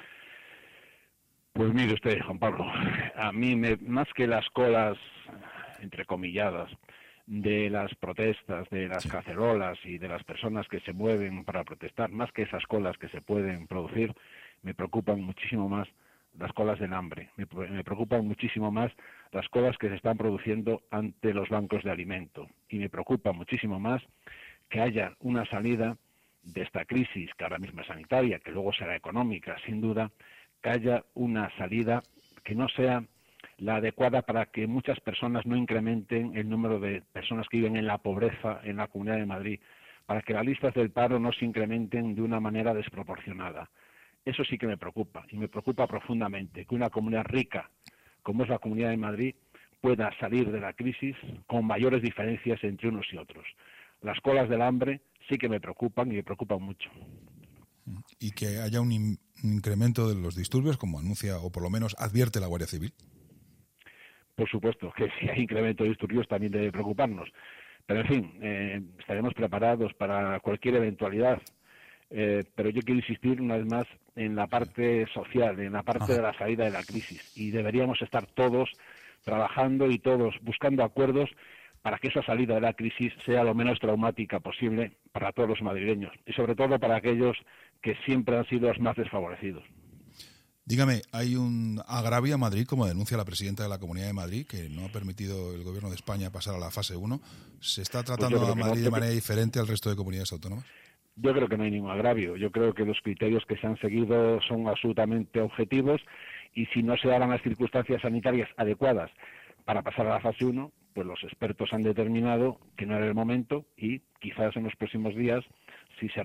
Pues mire usted, Juan Pablo, a mí más que las colas entrecomilladas de las protestas, de las cacerolas y de las personas que se mueven para protestar, más que esas colas que se pueden producir, me preocupan muchísimo más las colas del hambre, me preocupan muchísimo más las colas que se están produciendo ante los bancos de alimento, y me preocupa muchísimo más que haya una salida de esta crisis, que ahora mismo es sanitaria, que luego será económica, sin duda, que haya una salida que no sea la adecuada para que muchas personas no incrementen el número de personas que viven en la pobreza en la Comunidad de Madrid, para que las listas del paro no se incrementen de una manera desproporcionada. Eso sí que me preocupa, y me preocupa profundamente que una comunidad rica, como es la Comunidad de Madrid, pueda salir de la crisis con mayores diferencias entre unos y otros. Las colas del hambre sí que me preocupan y me preocupan mucho. Y que haya un incremento de los disturbios, como anuncia o por lo menos advierte la Guardia Civil. Por supuesto que si hay incremento de disturbios también debe preocuparnos. Pero, en fin, estaremos preparados para cualquier eventualidad. Pero yo quiero insistir una vez más en la parte social, en la parte de la salida de la crisis. Y deberíamos estar todos trabajando y todos buscando acuerdos para que esa salida de la crisis sea lo menos traumática posible para todos los madrileños. Y sobre todo para aquellos que siempre han sido los más desfavorecidos. Dígame, hay un agravio a Madrid, como denuncia la presidenta de la Comunidad de Madrid, que no ha permitido el Gobierno de España pasar a la fase 1. ¿Se está tratando a Madrid de manera diferente al resto de comunidades autónomas? Yo creo que no hay ningún agravio. Yo creo que los criterios que se han seguido son absolutamente objetivos, y si no se daban las circunstancias sanitarias adecuadas para pasar a la fase 1, pues los expertos han determinado que no era el momento, y quizás en los próximos días, si se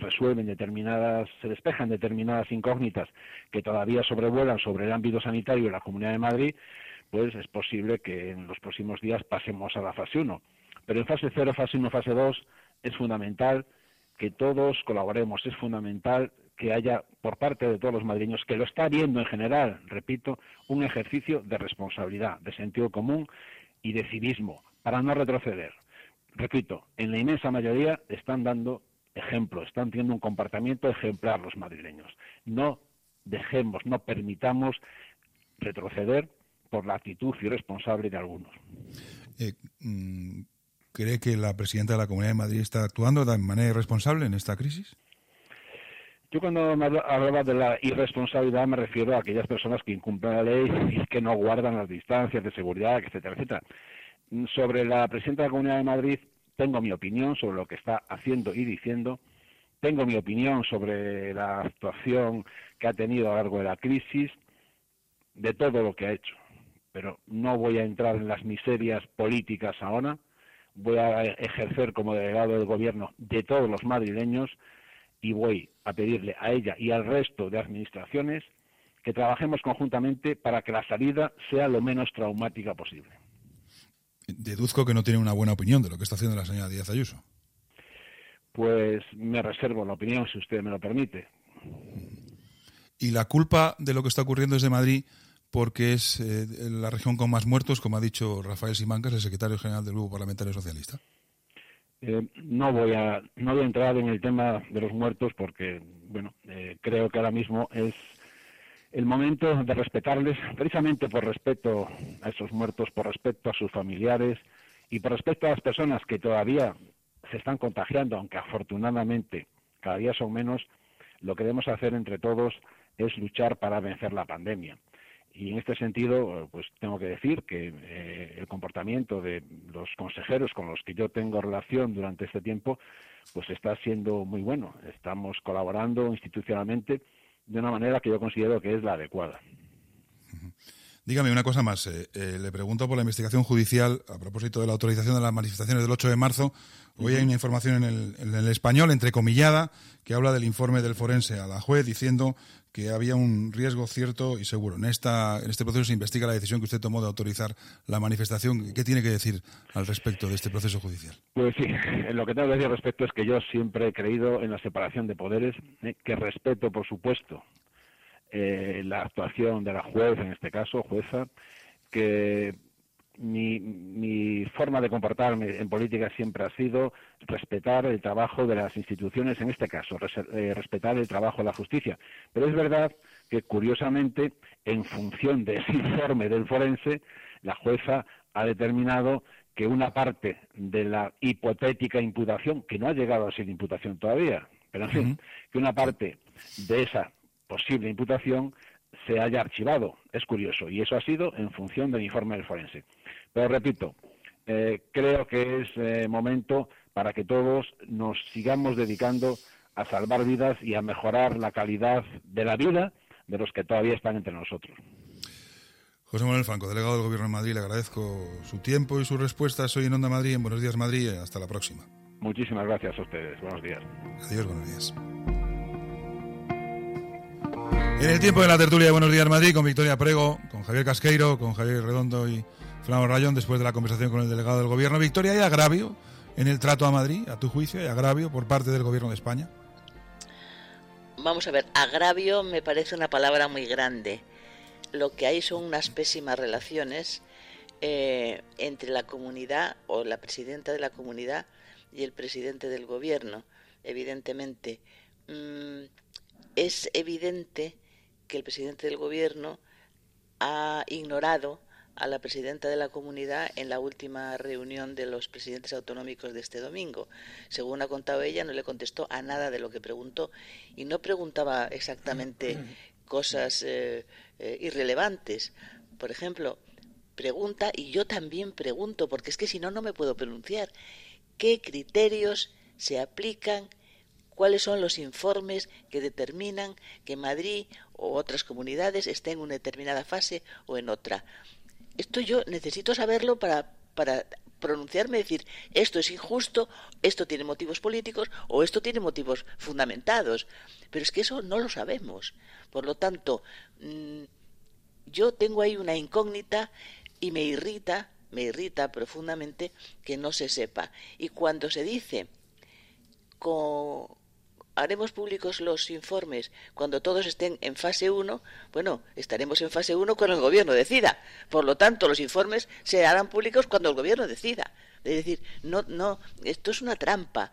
se despejan determinadas incógnitas que todavía sobrevuelan sobre el ámbito sanitario de la Comunidad de Madrid, pues es posible que en los próximos días pasemos a la fase 1. Pero en fase 0, fase 1, fase 2 es fundamental que todos colaboremos, es fundamental que haya por parte de todos los madrileños, que lo está habiendo en general, repito, un ejercicio de responsabilidad, de sentido común y de civismo, para no retroceder. Repito, en la inmensa mayoría están dando ejemplo, están teniendo un comportamiento ejemplar los madrileños. No dejemos, no permitamos retroceder por la actitud irresponsable de algunos. ¿Cree que la presidenta de la Comunidad de Madrid está actuando de manera irresponsable en esta crisis? Yo cuando hablaba de la irresponsabilidad me refiero a aquellas personas que incumplen la ley y que no guardan las distancias de seguridad, etcétera, etcétera. Sobre la presidenta de la Comunidad de Madrid tengo mi opinión sobre lo que está haciendo y diciendo, tengo mi opinión sobre la actuación que ha tenido a lo largo de la crisis, de todo lo que ha hecho, pero no voy a entrar en las miserias políticas ahora. Voy a ejercer como delegado del Gobierno de todos los madrileños y voy a pedirle a ella y al resto de administraciones que trabajemos conjuntamente para que la salida sea lo menos traumática posible. Deduzco que no tiene una buena opinión de lo que está haciendo la señora Díaz Ayuso. Pues me reservo la opinión, si usted me lo permite. Y la culpa de lo que está ocurriendo es de Madrid, porque es la región con más muertos, como ha dicho Rafael Simancas, el secretario general del Grupo Parlamentario Socialista. No voy a entrar en el tema de los muertos porque, creo que ahora mismo es el momento de respetarles, precisamente por respeto a esos muertos, por respeto a sus familiares y por respeto a las personas que todavía se están contagiando, aunque afortunadamente cada día son menos. Lo que debemos hacer entre todos es luchar para vencer la pandemia. Y en este sentido, pues tengo que decir que el comportamiento de los consejeros con los que yo tengo relación durante este tiempo, pues está siendo muy bueno. Estamos colaborando institucionalmente de una manera que yo considero que es la adecuada. Dígame una cosa más. Le pregunto por la investigación judicial a propósito de la autorización de las manifestaciones del 8 de marzo. Hoy hay una información en el Español, entrecomillada, que habla del informe del forense a la juez diciendo que había un riesgo cierto y seguro. En este proceso se investiga la decisión que usted tomó de autorizar la manifestación. ¿Qué tiene que decir al respecto de este proceso judicial? Pues sí, lo que tengo que decir al respecto es que yo siempre he creído en la separación de poderes, que respeto, por supuesto, la actuación de la juez, en este caso, jueza, que mi forma de comportarme en política siempre ha sido respetar el trabajo de las instituciones, en este caso, respetar el trabajo de la justicia. Pero es verdad que, curiosamente, en función de ese informe del forense, la jueza ha determinado que una parte de la hipotética imputación, que no ha llegado a ser imputación todavía, pero en fin, que una parte de esa posible imputación se haya archivado. Es curioso, y eso ha sido en función del informe del forense. Pero repito, creo que es momento para que todos nos sigamos dedicando a salvar vidas y a mejorar la calidad de la vida de los que todavía están entre nosotros. José Manuel Franco, delegado del Gobierno de Madrid, le agradezco su tiempo y sus respuestas hoy en Onda Madrid, en Buenos Días Madrid. Hasta la próxima. Muchísimas gracias a ustedes. Buenos días. Adiós, buenos días. En el tiempo de la tertulia de Buenos Días Madrid, con Victoria Prego, con Javier Casqueiro, con Javier Redondo y Fernando Rayón, después de la conversación con el delegado del Gobierno. Victoria, ¿hay agravio en el trato a Madrid, a tu juicio? ¿Hay agravio por parte del Gobierno de España? Vamos a ver, agravio me parece una palabra muy grande. Lo que hay son unas pésimas relaciones entre la comunidad o la presidenta de la comunidad y el presidente del Gobierno, evidentemente. Es evidente que el presidente del Gobierno ha ignorado a la presidenta de la comunidad en la última reunión de los presidentes autonómicos de este domingo. Según ha contado ella, no le contestó a nada de lo que preguntó, y no preguntaba exactamente cosas irrelevantes. Por ejemplo, pregunta, y yo también pregunto, porque es que si no, no me puedo pronunciar, ¿qué criterios se aplican? ¿Cuáles son los informes que determinan que Madrid o otras comunidades estén en una determinada fase o en otra? Esto yo necesito saberlo para pronunciarme, decir, esto es injusto, esto tiene motivos políticos o esto tiene motivos fundamentados. Pero es que eso no lo sabemos. Por lo tanto, yo tengo ahí una incógnita y me irrita profundamente que no se sepa. Y cuando se dice haremos públicos los informes cuando todos estén en fase 1, bueno, estaremos en fase 1 cuando el Gobierno decida. Por lo tanto, los informes se harán públicos cuando el Gobierno decida. Es decir, no, esto es una trampa.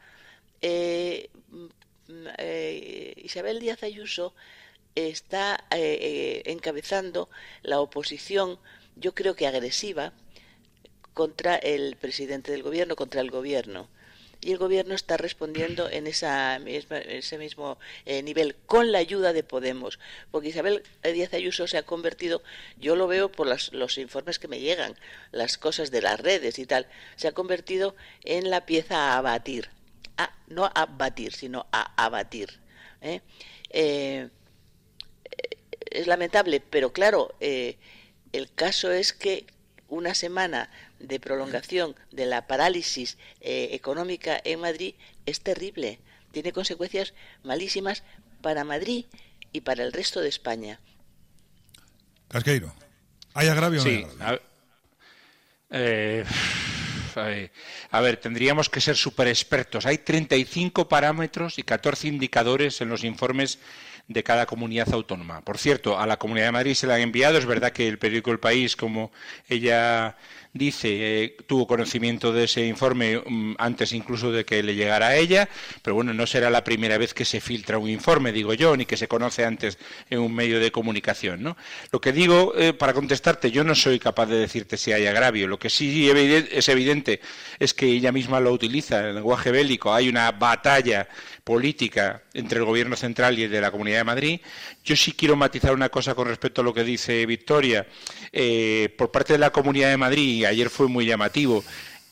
Isabel Díaz Ayuso está encabezando la oposición, yo creo que agresiva, contra el presidente del Gobierno, contra el Gobierno. Y el Gobierno está respondiendo en ese mismo nivel, con la ayuda de Podemos. Porque Isabel Díaz Ayuso se ha convertido, yo lo veo por los informes que me llegan, las cosas de las redes y tal, se ha convertido en la pieza a abatir. No a batir, sino a abatir. Es lamentable, pero claro, el caso es que una semana de prolongación de la parálisis económica en Madrid es terrible. Tiene consecuencias malísimas para Madrid y para el resto de España. Casqueiro, ¿hay agravio o no hay Sí, agravio? a ver, tendríamos que ser súper expertos. Hay 35 parámetros y 14 indicadores en los informes de cada comunidad autónoma. Por cierto, a la Comunidad de Madrid se le han enviado. Es verdad que el periódico El País, como ella dice, tuvo conocimiento de ese informe antes incluso de que le llegara a ella, pero bueno, no será la primera vez que se filtra un informe, digo yo, ni que se conoce antes en un medio de comunicación, ¿no? Lo que digo, para contestarte, yo no soy capaz de decirte si hay agravio. Lo que sí es evidente es que ella misma lo utiliza, el lenguaje bélico. Hay una batalla política entre el Gobierno central y el de la Comunidad de Madrid. Yo sí quiero matizar una cosa con respecto a lo que dice Victoria. Por parte de la Comunidad de Madrid, y ayer fue muy llamativo,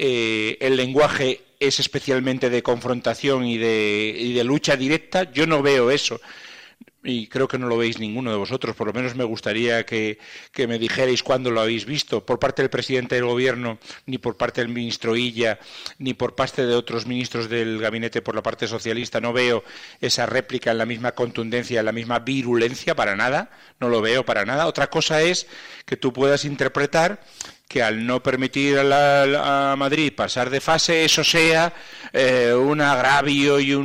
el lenguaje es especialmente de confrontación y de lucha directa. Yo no veo eso. Y creo que no lo veis ninguno de vosotros. Por lo menos me gustaría que me dijerais cuándo lo habéis visto. Por parte del presidente del Gobierno, ni por parte del ministro Illa, ni por parte de otros ministros del gabinete por la parte socialista, no veo esa réplica en la misma contundencia, en la misma virulencia, para nada. No lo veo para nada. Otra cosa es que tú puedas interpretar que al no permitir a Madrid pasar de fase, eso sea un agravio y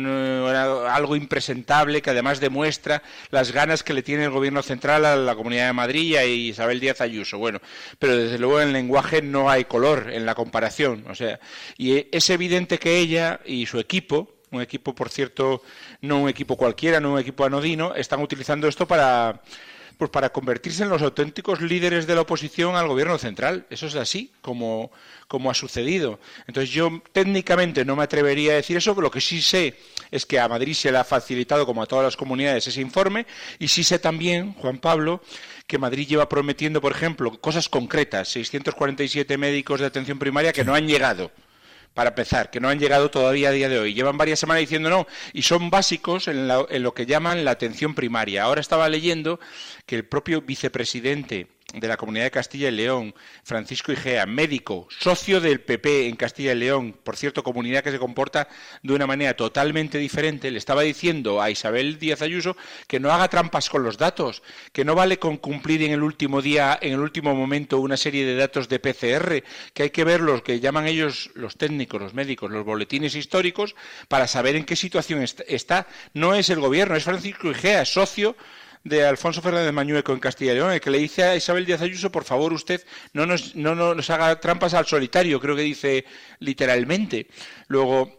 algo impresentable, que además demuestra las ganas que le tiene el Gobierno central a la Comunidad de Madrid y a Isabel Díaz Ayuso. Bueno, pero desde luego en el lenguaje no hay color en la comparación. O sea, y es evidente que ella y su equipo, un equipo, por cierto, no un equipo cualquiera, no un equipo anodino, están utilizando esto para convertirse en los auténticos líderes de la oposición al Gobierno central. Eso es así, como ha sucedido. Entonces yo técnicamente no me atrevería a decir eso, pero lo que sí sé es que a Madrid se le ha facilitado, como a todas las comunidades, ese informe, y sí sé también, Juan Pablo, que Madrid lleva prometiendo, por ejemplo, cosas concretas, 647 médicos de atención primaria que no han llegado. Para empezar, que no han llegado todavía a día de hoy. Llevan varias semanas diciendo no, y son básicos en lo que llaman la atención primaria. Ahora estaba leyendo que el propio vicepresidente de la Comunidad de Castilla y León, Francisco Igea, médico, socio del PP en Castilla y León, por cierto, comunidad que se comporta de una manera totalmente diferente, le estaba diciendo a Isabel Díaz Ayuso que no haga trampas con los datos, que no vale con cumplir en el último día, en el último momento, una serie de datos de PCR, que hay que ver los que llaman ellos, los técnicos, los médicos, los boletines históricos, para saber en qué situación está. No es el Gobierno, es Francisco Igea, socio de Alfonso Fernández Mañueco en Castilla y León, el que le dice a Isabel Díaz Ayuso, por favor, usted no nos haga trampas al solitario, creo que dice literalmente. Luego,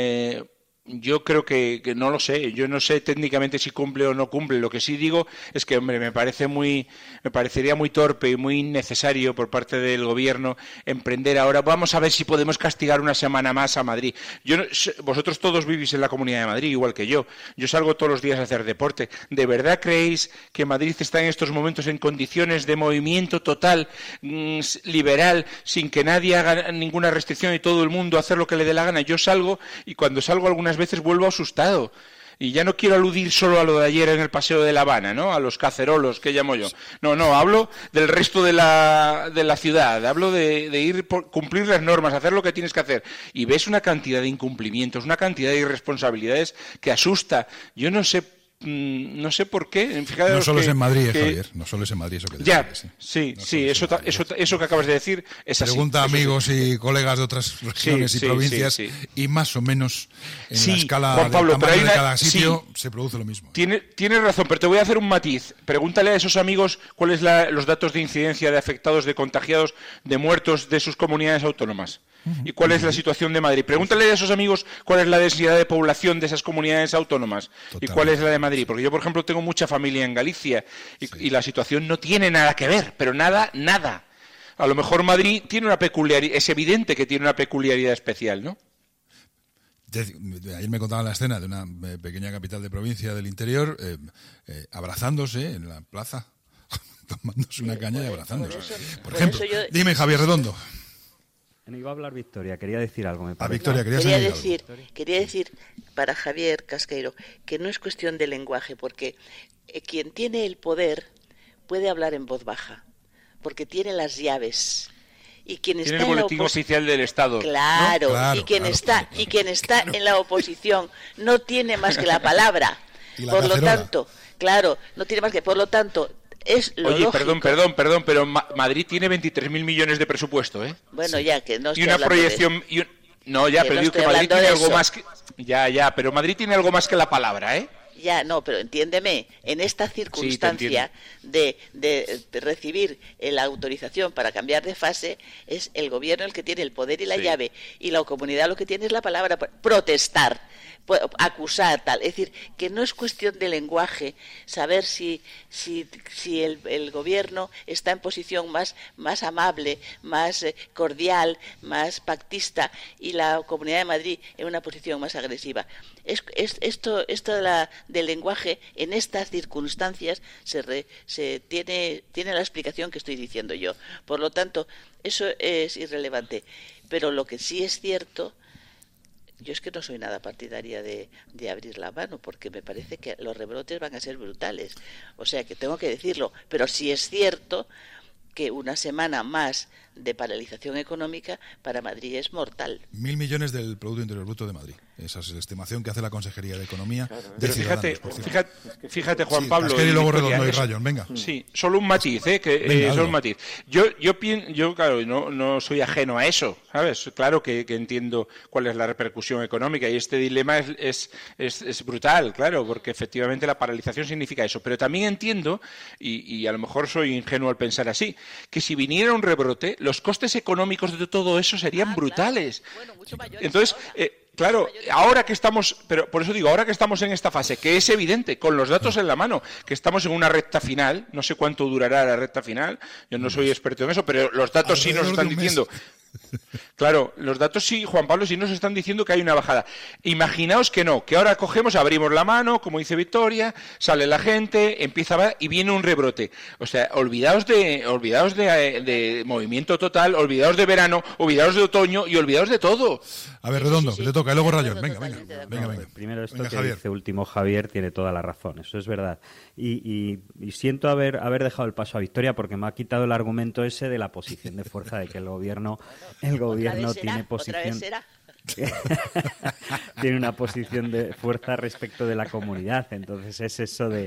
yo creo que no lo sé, yo no sé técnicamente si cumple o no cumple. Lo que sí digo es que, hombre, me parecería muy torpe y muy innecesario por parte del Gobierno emprender ahora, vamos a ver si podemos castigar una semana más a Madrid. Vosotros todos vivís en la Comunidad de Madrid, igual que yo salgo todos los días a hacer deporte. ¿De verdad creéis que Madrid está en estos momentos en condiciones de movimiento total, liberal, sin que nadie haga ninguna restricción y todo el mundo hacer lo que le dé la gana? Yo salgo, y cuando salgo algunas veces vuelvo asustado. Y ya no quiero aludir solo a lo de ayer en el Paseo de La Habana, ¿no? A los cacerolos que llamo yo. No, hablo del resto de la ciudad. Hablo de ir por cumplir las normas, hacer lo que tienes que hacer. Y ves una cantidad de incumplimientos, una cantidad de irresponsabilidades que asusta. Yo no sé por qué. No solo es en Madrid, Javier. No solo es en Madrid eso que decís. Sí, eso que acabas de decir es así. Pregunta a amigos y colegas de otras regiones y provincias y más o menos en la escala Juan Pablo, del tamaño de cada sitio se produce lo mismo. Tienes razón, pero te voy a hacer un matiz. Pregúntale a esos amigos cuáles los datos de incidencia de afectados, de contagiados, de muertos de sus comunidades autónomas. ¿Y cuál es la situación de Madrid? Pregúntale a esos amigos cuál es la densidad de población de esas comunidades autónomas. Totalmente. Y cuál es la de Madrid. Porque yo, por ejemplo, tengo mucha familia en Galicia y la situación no tiene nada que ver, pero nada. A lo mejor Madrid tiene una peculiaridad, es evidente que tiene una peculiaridad especial, ¿no? Ayer me contaban la escena de una pequeña capital de provincia del interior abrazándose en la plaza, tomándose una caña y abrazándose. Por ejemplo, dime, Javier Redondo. Iba a hablar Victoria, quería decir algo. Me parece. Victoria, quería decir para Javier Casqueiro que no es cuestión de lenguaje, porque quien tiene el poder puede hablar en voz baja, porque tiene las llaves. Y quien tiene está el boletín oficial del Estado. Claro, ¿no? Y quien está en la oposición no tiene más que la palabra. Por lo tanto, no tiene más que. Por lo tanto, Es lo Oye, lógico. perdón, pero Madrid tiene 23.000 millones de presupuesto, ¿eh? Bueno, Sí. ya, que no estoy Y una hablando proyección... No, ya, que pero no digo que estoy Madrid hablando tiene de algo eso. más que... Ya, pero Madrid tiene algo más que la palabra, ¿eh? Ya, no, pero entiéndeme, en esta circunstancia de recibir la autorización para cambiar de fase, es el gobierno el que tiene el poder y la llave, y la comunidad lo que tiene es la palabra protestar, acusar, tal. Es decir, que no es cuestión de lenguaje saber si el gobierno está en posición más amable, más cordial, más pactista, y la Comunidad de Madrid en una posición más agresiva. Esto del lenguaje en estas circunstancias tiene la explicación que estoy diciendo yo. Por lo tanto, eso es irrelevante. Pero lo que sí es cierto, yo es que no soy nada partidaria de abrir la mano, porque me parece que los rebrotes van a ser brutales. O sea que tengo que decirlo. Pero sí es cierto que una semana más de paralización económica para Madrid es mortal. 1.000 millones del Producto Interior Bruto de Madrid. Esa es la estimación que hace la Consejería de Economía. Pero fíjate, Juan Pablo. Tasquer y luego Redondo y Rayón, venga. Sí, solo un matiz, solo un matiz. Yo claro, no soy ajeno a eso, ¿sabes? Claro que entiendo cuál es la repercusión económica, y este dilema es brutal, claro, porque efectivamente la paralización significa eso. Pero también entiendo, y a lo mejor soy ingenuo al pensar así, que si viniera un rebrote, los costes económicos de todo eso serían brutales. Claro. Bueno, mucho mayores. Entonces, claro, ahora que estamos, pero por eso digo, ahora que estamos en esta fase, que es evidente, con los datos en la mano, que estamos en una recta final, no sé cuánto durará la recta final, yo no soy experto en eso, pero los datos sí nos están diciendo. Claro, los datos sí, Juan Pablo, sí nos están diciendo que hay una bajada. Imaginaos que no, que ahora cogemos, abrimos la mano, como dice Victoria, sale la gente, empieza a bajar y viene un rebrote. O sea, olvidaos de movimiento total, olvidaos de verano, olvidaos de otoño y olvidaos de todo. A ver, Redondo, que te toca, y luego Rayón. Venga. Primero, esto Venga, que Javier. dice último Javier tiene toda la razón, eso es verdad. Y siento haber dejado el paso a Victoria, porque me ha quitado el argumento ese de la posición de fuerza, de que el gobierno tiene posición. Tiene una posición de fuerza respecto de la comunidad. Entonces es eso de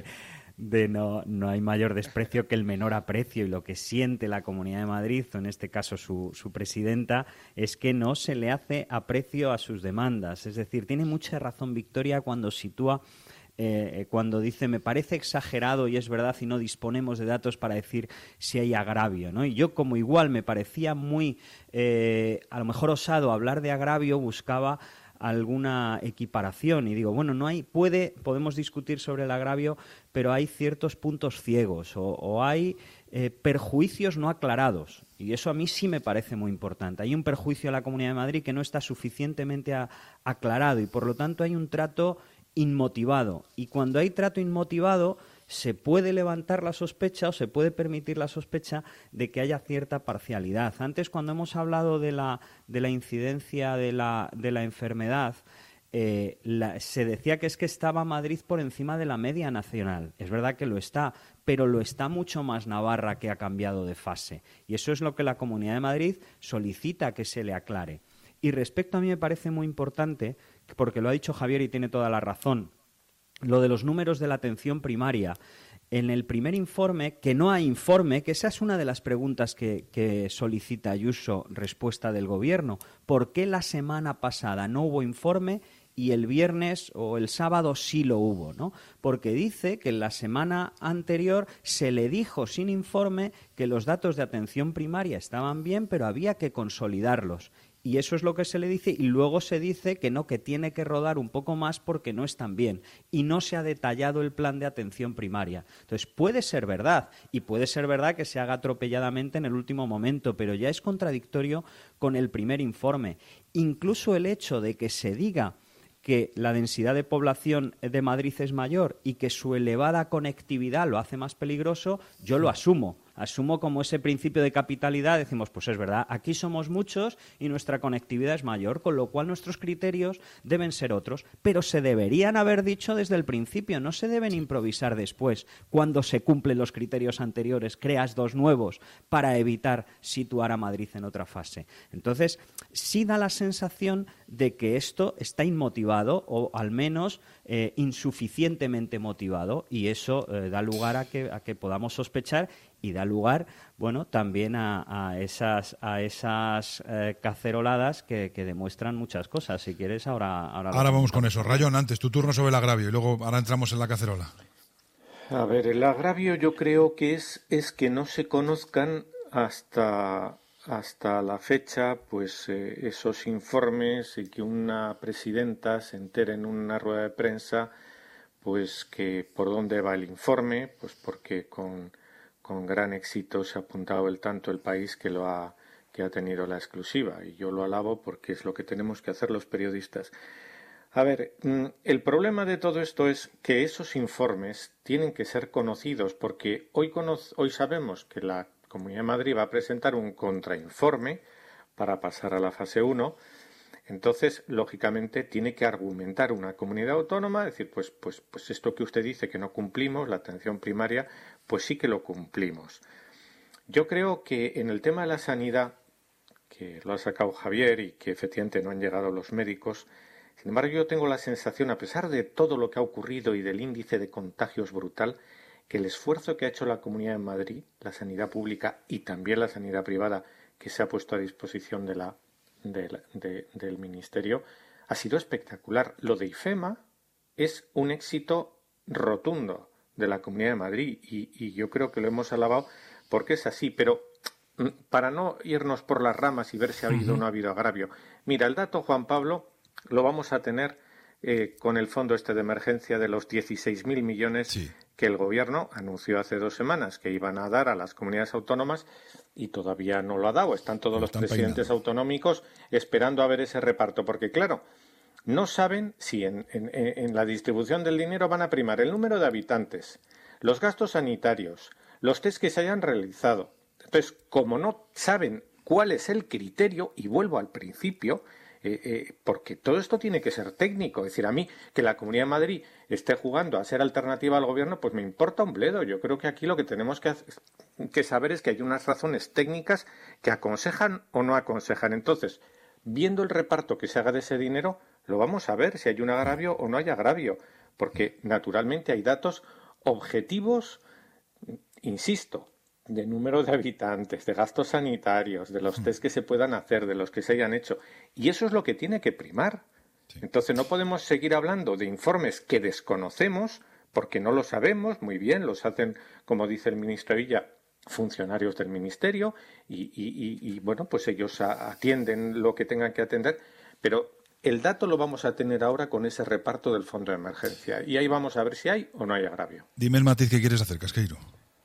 no hay mayor desprecio que el menor aprecio, y lo que siente la Comunidad de Madrid, o en este caso su presidenta, es que no se le hace aprecio a sus demandas. Es decir, tiene mucha razón Victoria cuando sitúa, cuando dice, me parece exagerado, y es verdad, y no disponemos de datos para decir si hay agravio, ¿no? Y yo, como igual me parecía muy, a lo mejor osado hablar de agravio, buscaba alguna equiparación y digo, bueno, podemos discutir sobre el agravio, pero hay ciertos puntos ciegos o hay perjuicios no aclarados, y eso a mí sí me parece muy importante. Hay un perjuicio a la Comunidad de Madrid que no está suficientemente aclarado, y por lo tanto hay un trato inmotivado, y cuando hay trato inmotivado se puede levantar la sospecha, o se puede permitir la sospecha de que haya cierta parcialidad. Antes, cuando hemos hablado de la incidencia de la enfermedad, se decía que es que estaba Madrid por encima de la media nacional. Es verdad que lo está, pero lo está mucho más Navarra, que ha cambiado de fase, y eso es lo que la Comunidad de Madrid solicita que se le aclare. Y respecto, a mí me parece muy importante, porque lo ha dicho Javier y tiene toda la razón, lo de los números de la atención primaria. En el primer informe, que no hay informe, que esa es una de las preguntas que solicita Ayuso, respuesta del Gobierno. ¿Por qué la semana pasada no hubo informe y el viernes o el sábado sí lo hubo, ¿no? Porque dice que en la semana anterior se le dijo sin informe que los datos de atención primaria estaban bien, pero había que consolidarlos. Y eso es lo que se le dice, y luego se dice que no, que tiene que rodar un poco más porque no están bien, y no se ha detallado el plan de atención primaria. Entonces, puede ser verdad, y puede ser verdad que se haga atropelladamente en el último momento, pero ya es contradictorio con el primer informe. Incluso el hecho de que se diga que la densidad de población de Madrid es mayor y que su elevada conectividad lo hace más peligroso, yo lo asumo. asumo como ese principio de capitalidad, decimos, pues es verdad, aquí somos muchos y nuestra conectividad es mayor, con lo cual nuestros criterios deben ser otros, pero se deberían haber dicho desde el principio, no se deben improvisar después, cuando se cumplen los criterios anteriores, creas dos nuevos para evitar situar a Madrid en otra fase. Entonces, sí da la sensación de que esto está inmotivado o al menos insuficientemente motivado, y eso da lugar a que podamos sospechar y da lugar, bueno, también a esas caceroladas que demuestran muchas cosas. Si quieres, ahora vamos con eso. Rayón, antes tu turno sobre el agravio y luego ahora entramos en la cacerola. A ver, el agravio yo creo que es que no se conozcan hasta la fecha pues esos informes, y que una presidenta se entere en una rueda de prensa pues que por dónde va el informe, pues porque con gran éxito se ha apuntado tanto el país que ha tenido la exclusiva, y yo lo alabo porque es lo que tenemos que hacer los periodistas. A ver, el problema de todo esto es que esos informes tienen que ser conocidos, porque hoy sabemos que la Comunidad de Madrid va a presentar un contrainforme para pasar a la fase 1. Entonces, lógicamente, tiene que argumentar una comunidad autónoma, decir, pues esto que usted dice que no cumplimos, la atención primaria, pues sí que lo cumplimos. Yo creo que en el tema de la sanidad, que lo ha sacado Javier y que efectivamente no han llegado los médicos, sin embargo, yo tengo la sensación, a pesar de todo lo que ha ocurrido y del índice de contagios brutal, que el esfuerzo que ha hecho la Comunidad de Madrid, la sanidad pública y también la sanidad privada, que se ha puesto a disposición del Ministerio, ha sido espectacular. Lo de IFEMA es un éxito rotundo de la Comunidad de Madrid y yo creo que lo hemos alabado porque es así, pero para no irnos por las ramas y ver si ha habido o no ha habido agravio. Mira, el dato, Juan Pablo, lo vamos a tener con el fondo de emergencia de los 16.000 millones que el Gobierno anunció hace 2 semanas que iban a dar a las comunidades autónomas, y todavía no lo ha dado. Están todos los presidentes autonómicos esperando a ver ese reparto, porque claro, no saben si en la distribución del dinero van a primar el número de habitantes, los gastos sanitarios, los test que se hayan realizado. Entonces, como no saben cuál es el criterio, y vuelvo al principio, porque todo esto tiene que ser técnico. Es decir, a mí que la Comunidad de Madrid esté jugando a ser alternativa al Gobierno, pues me importa un bledo. Yo creo que aquí lo que tenemos que saber es que hay unas razones técnicas que aconsejan o no aconsejan. Entonces, viendo el reparto que se haga de ese dinero, lo vamos a ver si hay un agravio o no hay agravio, porque naturalmente hay datos objetivos, insisto, de número de habitantes, de gastos sanitarios, de los test que se puedan hacer, de los que se hayan hecho. Y eso es lo que tiene que primar. Entonces no podemos seguir hablando de informes que desconocemos, porque no lo sabemos muy bien, los hacen, como dice el ministro Villa, funcionarios del Ministerio, y bueno, pues ellos atienden lo que tengan que atender, pero el dato lo vamos a tener ahora con ese reparto del fondo de emergencia, y ahí vamos a ver si hay o no hay agravio. Dime el matiz que quieres hacer, Casqueiro.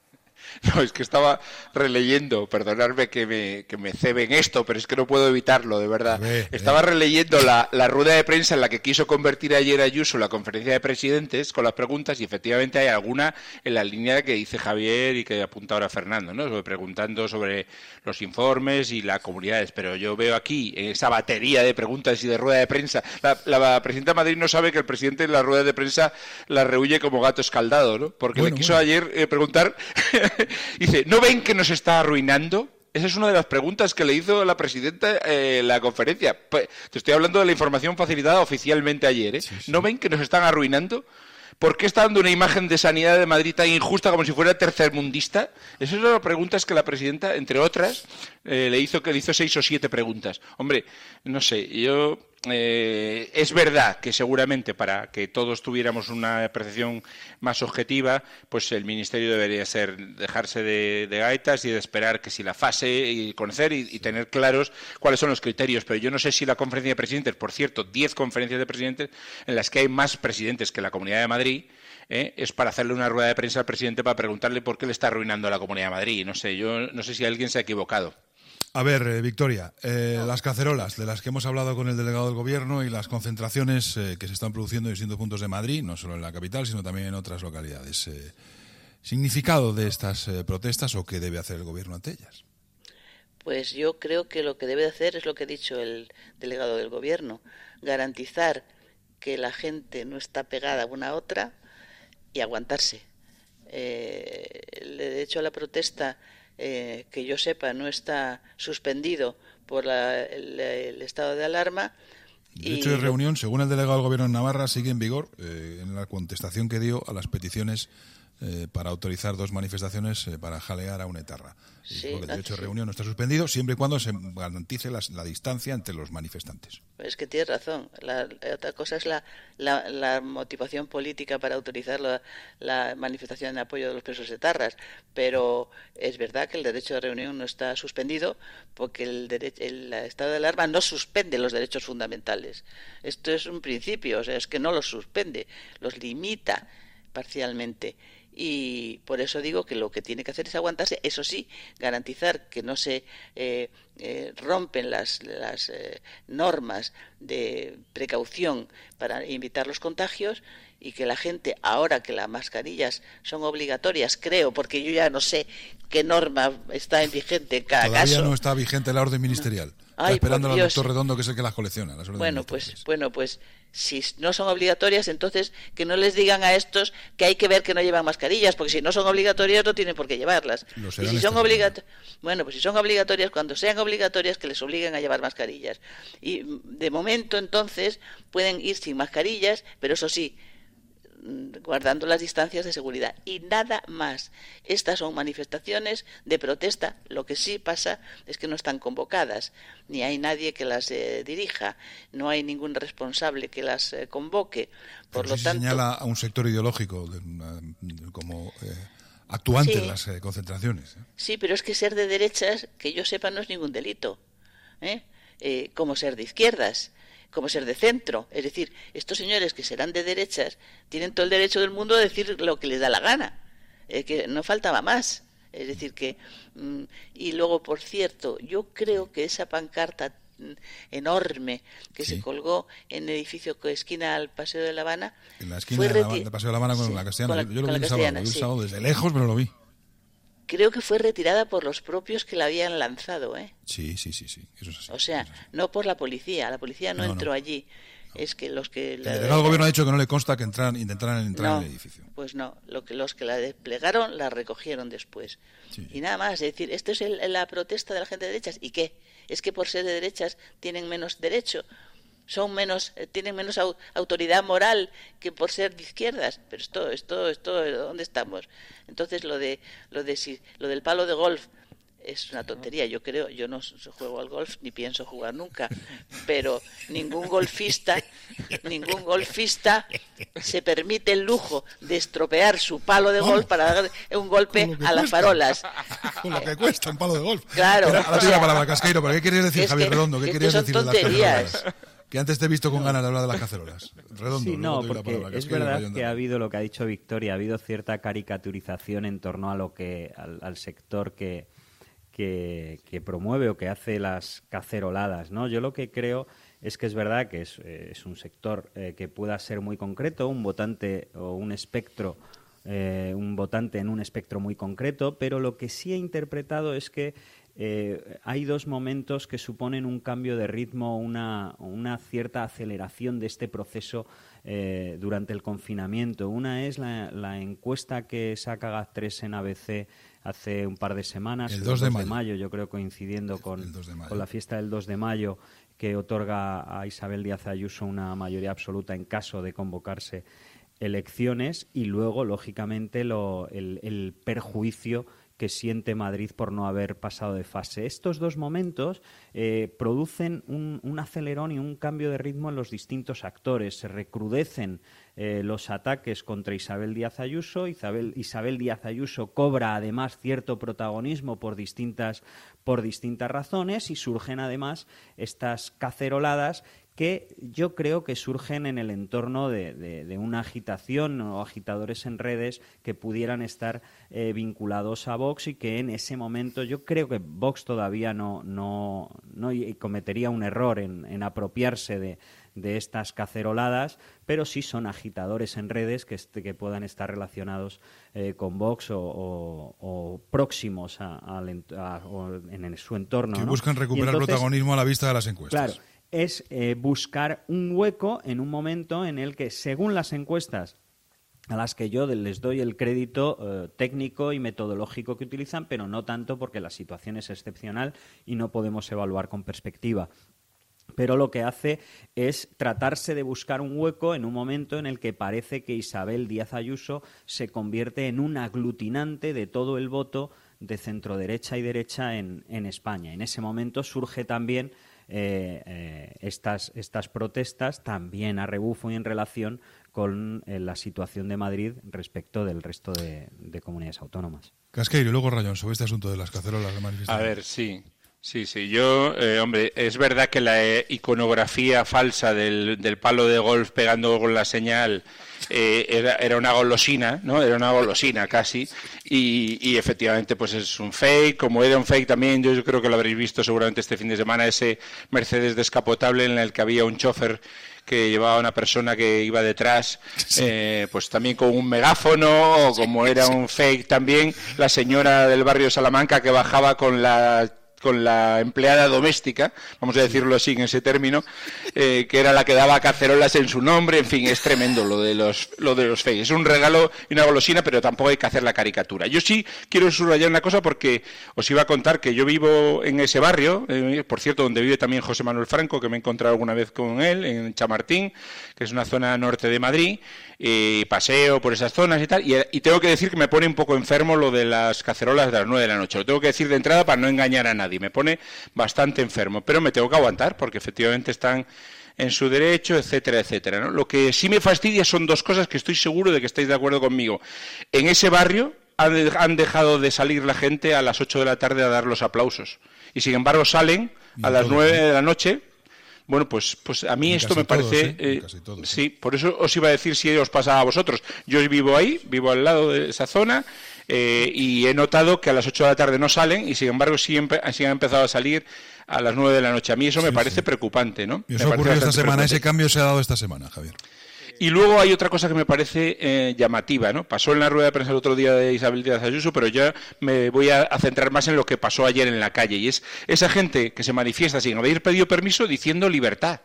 No, es que estaba releyendo, perdonadme que me ceben esto, pero es que no puedo evitarlo, de verdad. Estaba releyendo la rueda de prensa en la que quiso convertir ayer Ayuso la conferencia de presidentes con las preguntas, y efectivamente hay alguna en la línea que dice Javier y que apunta ahora Fernando, ¿no? Preguntando sobre los informes y las comunidades, pero yo veo aquí en esa batería de preguntas y de rueda de prensa, la presidenta de Madrid no sabe que el presidente en la rueda de prensa la rehuye como gato escaldado, ¿no? Porque le quiso ayer preguntar... Dice, ¿no ven que nos está arruinando? Esa es una de las preguntas que le hizo la presidenta en la conferencia. Pues, te estoy hablando de la información facilitada oficialmente ayer, ¿eh? Sí. ¿No ven que nos están arruinando? ¿Por qué está dando una imagen de sanidad de Madrid tan injusta como si fuera tercermundista? Esas son las preguntas que la presidenta, entre otras, le hizo 6 o 7 preguntas. Hombre, no sé, yo... es verdad que seguramente para que todos tuviéramos una percepción más objetiva, pues el Ministerio debería dejarse de gaitas y de esperar que si la fase y conocer y tener claros cuáles son los criterios. Pero yo no sé si la conferencia de presidentes, por cierto, 10 conferencias de presidentes en las que hay más presidentes que la Comunidad de Madrid, es para hacerle una rueda de prensa al presidente para preguntarle por qué le está arruinando a la Comunidad de Madrid. No sé, yo no sé si alguien se ha equivocado. A ver, Victoria, las cacerolas de las que hemos hablado con el delegado del Gobierno y las concentraciones que se están produciendo en distintos puntos de Madrid, no solo en la capital, sino también en otras localidades. significado de estas protestas o qué debe hacer el gobierno ante ellas. Pues yo creo que lo que debe hacer es lo que ha dicho el delegado del gobierno, garantizar que la gente no está pegada una a otra y aguantarse. El derecho a la protesta, que yo sepa, no está suspendido por el estado de alarma. El derecho de reunión, según el delegado del gobierno en Navarra, sigue en vigor en la contestación que dio a las peticiones para autorizar 2 manifestaciones para jalear a una etarra. Sí, el derecho de reunión no está suspendido siempre y cuando se garantice la distancia entre los manifestantes. Es que tienes razón. La otra cosa es la motivación política para autorizar la manifestación en apoyo de los presos etarras. Pero es verdad que el derecho de reunión no está suspendido porque el estado de alarma no suspende los derechos fundamentales. Esto es un principio, o sea, es que no los suspende, los limita parcialmente. Y por eso digo que lo que tiene que hacer es aguantarse, eso sí, garantizar que no se rompen las normas de precaución para evitar los contagios, y que la gente, ahora que las mascarillas son obligatorias, creo, porque yo ya no sé qué norma está vigente en cada caso. Todavía no está vigente la orden ministerial. Está esperando al doctor Redondo, que es el que las colecciona. Las bueno, pues si no son obligatorias, entonces que no les digan a estos que hay que ver que no llevan mascarillas, porque si no son obligatorias no tienen por qué llevarlas. Y si son pues si son obligatorias, cuando sean obligatorias, que les obliguen a llevar mascarillas. Y de momento, entonces, pueden ir sin mascarillas, pero eso sí, guardando las distancias de seguridad y nada más. Estas son manifestaciones de protesta. Lo que sí pasa es que no están convocadas, ni hay nadie que las dirija, no hay ningún responsable que las convoque. Por lo tanto, señala a un sector ideológico como actuante en las concentraciones. Sí, pero es que ser de derechas, que yo sepa, no es ningún delito, como ser de izquierdas, como ser de centro. Es decir, estos señores que serán de derechas tienen todo el derecho del mundo a decir lo que les da la gana, que no faltaba más. Es decir, que... y luego, por cierto, yo creo que esa pancarta enorme que se colgó en el edificio que esquina al Paseo de La Habana... En la esquina del Paseo de La Habana con la Castellana. Yo lo vi el sábado desde lejos, pero lo vi. Creo que fue retirada por los propios que la habían lanzado, Sí, eso es así. O sea, no por la policía no entró allí. Es que los que... El delegado del gobierno ha dicho que no le consta que intentaran entrar en el edificio. Pues no, los que la desplegaron la recogieron después. Sí. Y nada más, es decir, esto es la protesta de la gente de derechas. ¿Y qué? Es que por ser de derechas tienen menos derecho, tienen menos autoridad moral que por ser de izquierdas. Pero esto, ¿dónde estamos? Entonces lo del palo de golf es una tontería. Yo no juego al golf ni pienso jugar nunca, pero ningún golfista se permite el lujo de estropear su palo de golf para dar un golpe a las farolas. Con lo que cuesta un palo de golf. Claro. Ahora te iba a palabra, Casqueiro, pero ¿qué querías decir, Javier Redondo? ¿Qué querías decir de las cacerolas? Que antes te he visto con ganas de hablar de las cacerolas. Redondo, sí, no, porque es verdad que ha habido lo que ha dicho Victoria, ha habido cierta caricaturización en torno a lo que al sector que promueve o que hace las caceroladas, ¿no? Yo lo que creo es que es verdad que es un sector que pueda ser muy concreto, un votante o un espectro, un votante en un espectro muy concreto, pero lo que sí he interpretado es que hay 2 momentos que suponen un cambio de ritmo, una cierta aceleración de este proceso durante el confinamiento. Una es la encuesta que saca GAT3 en ABC hace un par de semanas, el 2 de mayo, yo creo, coincidiendo con la fiesta del 2 de mayo, que otorga a Isabel Díaz Ayuso una mayoría absoluta en caso de convocarse elecciones, y luego, lógicamente, el perjuicio que siente Madrid por no haber pasado de fase. Estos 2 momentos producen un acelerón y un cambio de ritmo en los distintos actores. Se recrudecen los ataques contra Isabel Díaz Ayuso. Isabel Díaz Ayuso cobra además cierto protagonismo por distintas razones, y surgen además estas caceroladas que yo creo que surgen en el entorno de una agitación o agitadores en redes que pudieran estar vinculados a Vox, y que en ese momento yo creo que Vox todavía no cometería un error en apropiarse de estas caceroladas, pero sí son agitadores en redes que puedan estar relacionados con Vox o próximos o en su entorno. Que ¿no? buscan recuperar protagonismo a la vista de las encuestas. Claro, es buscar un hueco en un momento en el que, según las encuestas, a las que yo les doy el crédito técnico y metodológico que utilizan, pero no tanto porque la situación es excepcional y no podemos evaluar con perspectiva. Pero lo que hace es tratarse de buscar un hueco en un momento en el que parece que Isabel Díaz Ayuso se convierte en un aglutinante de todo el voto de centroderecha y derecha en España. En ese momento surge también estas protestas, también a rebufo y en relación con la situación de Madrid respecto del resto de comunidades autónomas. Casqueiro, y luego Rayón, sobre este asunto de las cacerolas de manifestación. A ver, sí. Yo, hombre, es verdad que la iconografía falsa del palo de golf pegando con la señal era una golosina, ¿no? Era una golosina casi, y efectivamente pues es un fake. Como era un fake también, yo creo que lo habréis visto seguramente este fin de semana, ese Mercedes descapotable en el que había un chofer que llevaba a una persona que iba detrás, pues también con un megáfono, o como era un fake también, la señora del barrio de Salamanca que bajaba con la empleada doméstica, vamos a decirlo así en ese término, que era la que daba cacerolas en su nombre. En fin, es tremendo lo de los fakes. Es un regalo y una golosina, pero tampoco hay que hacer la caricatura. Yo sí quiero subrayar una cosa, porque os iba a contar que yo vivo en ese barrio, por cierto, donde vive también José Manuel Franco, que me he encontrado alguna vez con él, en Chamartín, que es una zona norte de Madrid, y paseo por esas zonas y tal, y tengo que decir que me pone un poco enfermo lo de las cacerolas de las 9 de la noche. Lo tengo que decir de entrada para no engañar a nadie. Me pone bastante enfermo, pero me tengo que aguantar porque efectivamente están en su derecho, etcétera, etcétera, ¿no? Lo que sí me fastidia son dos cosas que estoy seguro de que estáis de acuerdo conmigo. En ese barrio han dejado de salir la gente a las 8 de la tarde a dar los aplausos, y sin embargo salen a las 9 de la noche. Bueno, pues a mí esto me parece... sí, por eso os iba a decir si os pasa a vosotros. Yo vivo ahí, vivo al lado de esa zona, y he notado que a las 8 de la tarde no salen, y sin embargo sí han empezado a salir a las 9 de la noche. A mí eso me parece preocupante, ¿no? Y eso ha ocurrido esta semana, ese cambio se ha dado esta semana, Javier. Y luego hay otra cosa que me parece llamativa, ¿no? Pasó en la rueda de prensa el otro día de Isabel Díaz Ayuso, pero ya me voy a centrar más en lo que pasó ayer en la calle, y es esa gente que se manifiesta sin haber pedido permiso diciendo libertad.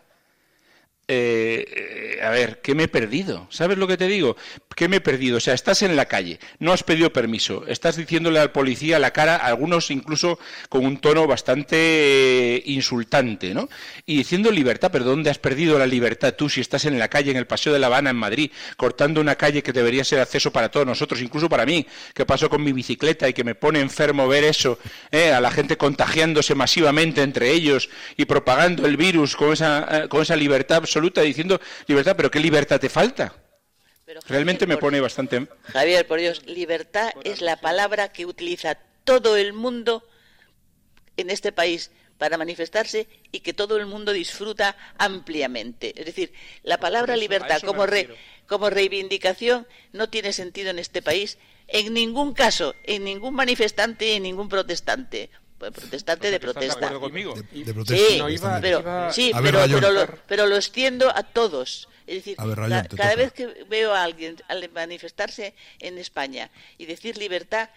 A ver, ¿qué me he perdido? ¿Sabes lo que te digo? ¿Qué me he perdido? O sea, estás en la calle, no has pedido permiso, estás diciéndole al policía a la cara, algunos incluso con un tono bastante insultante, ¿no? Y diciendo libertad, pero ¿dónde has perdido la libertad tú si estás en la calle, en el Paseo de La Habana, en Madrid, cortando una calle que debería ser acceso para todos nosotros, incluso para mí, que paso con mi bicicleta y que me pone enfermo ver eso, a la gente contagiándose masivamente entre ellos y propagando el virus con esa libertad absoluta, diciendo libertad, pero ¿qué libertad te falta? Pero, Javier, realmente me pone bastante... Javier, por Dios, libertad es la palabra que utiliza todo el mundo en este país para manifestarse y que todo el mundo disfruta ampliamente. Es decir, la palabra libertad como reivindicación no tiene sentido en este país en ningún caso, en ningún manifestante, en ningún protestante. Protestante de protesta. ¿Estás de acuerdo conmigo? De protesta. Sí, pero lo extiendo a todos. Es decir, cada vez que veo a alguien al manifestarse en España y decir libertad,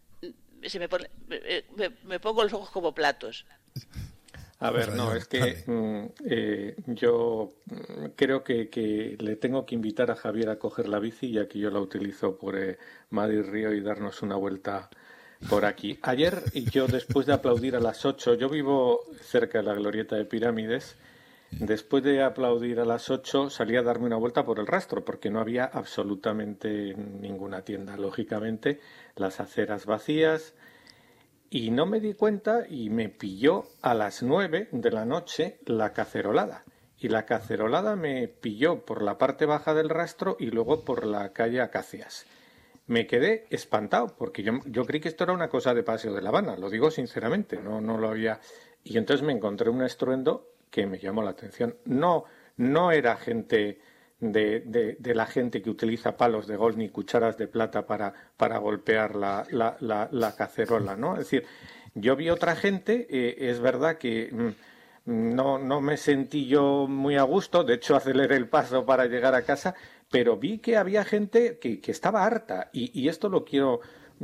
me pongo los ojos como platos. A ver, no, es que yo creo que le tengo que invitar a Javier a coger la bici, ya que yo la utilizo por Madrid-Río, y darnos una vuelta por aquí. Ayer, yo después de aplaudir a las 8, yo vivo cerca de la glorieta de Pirámides, después de aplaudir a las 8 salí a darme una vuelta por el Rastro, porque no había absolutamente ninguna tienda, lógicamente, las aceras vacías, y no me di cuenta y me pilló a las 9 de la noche la cacerolada. Y la cacerolada me pilló por la parte baja del Rastro y luego por la calle Acacias. Me quedé espantado, porque yo creí que esto era una cosa de Paseo de La Habana, lo digo sinceramente, no lo había... Y entonces me encontré un estruendo que me llamó la atención. No era gente de la gente que utiliza palos de golf ni cucharas de plata para golpear la cacerola, ¿no? Es decir, yo vi otra gente, es verdad que no me sentí yo muy a gusto, de hecho aceleré el paso para llegar a casa, pero vi que había gente que estaba harta y esto lo quiero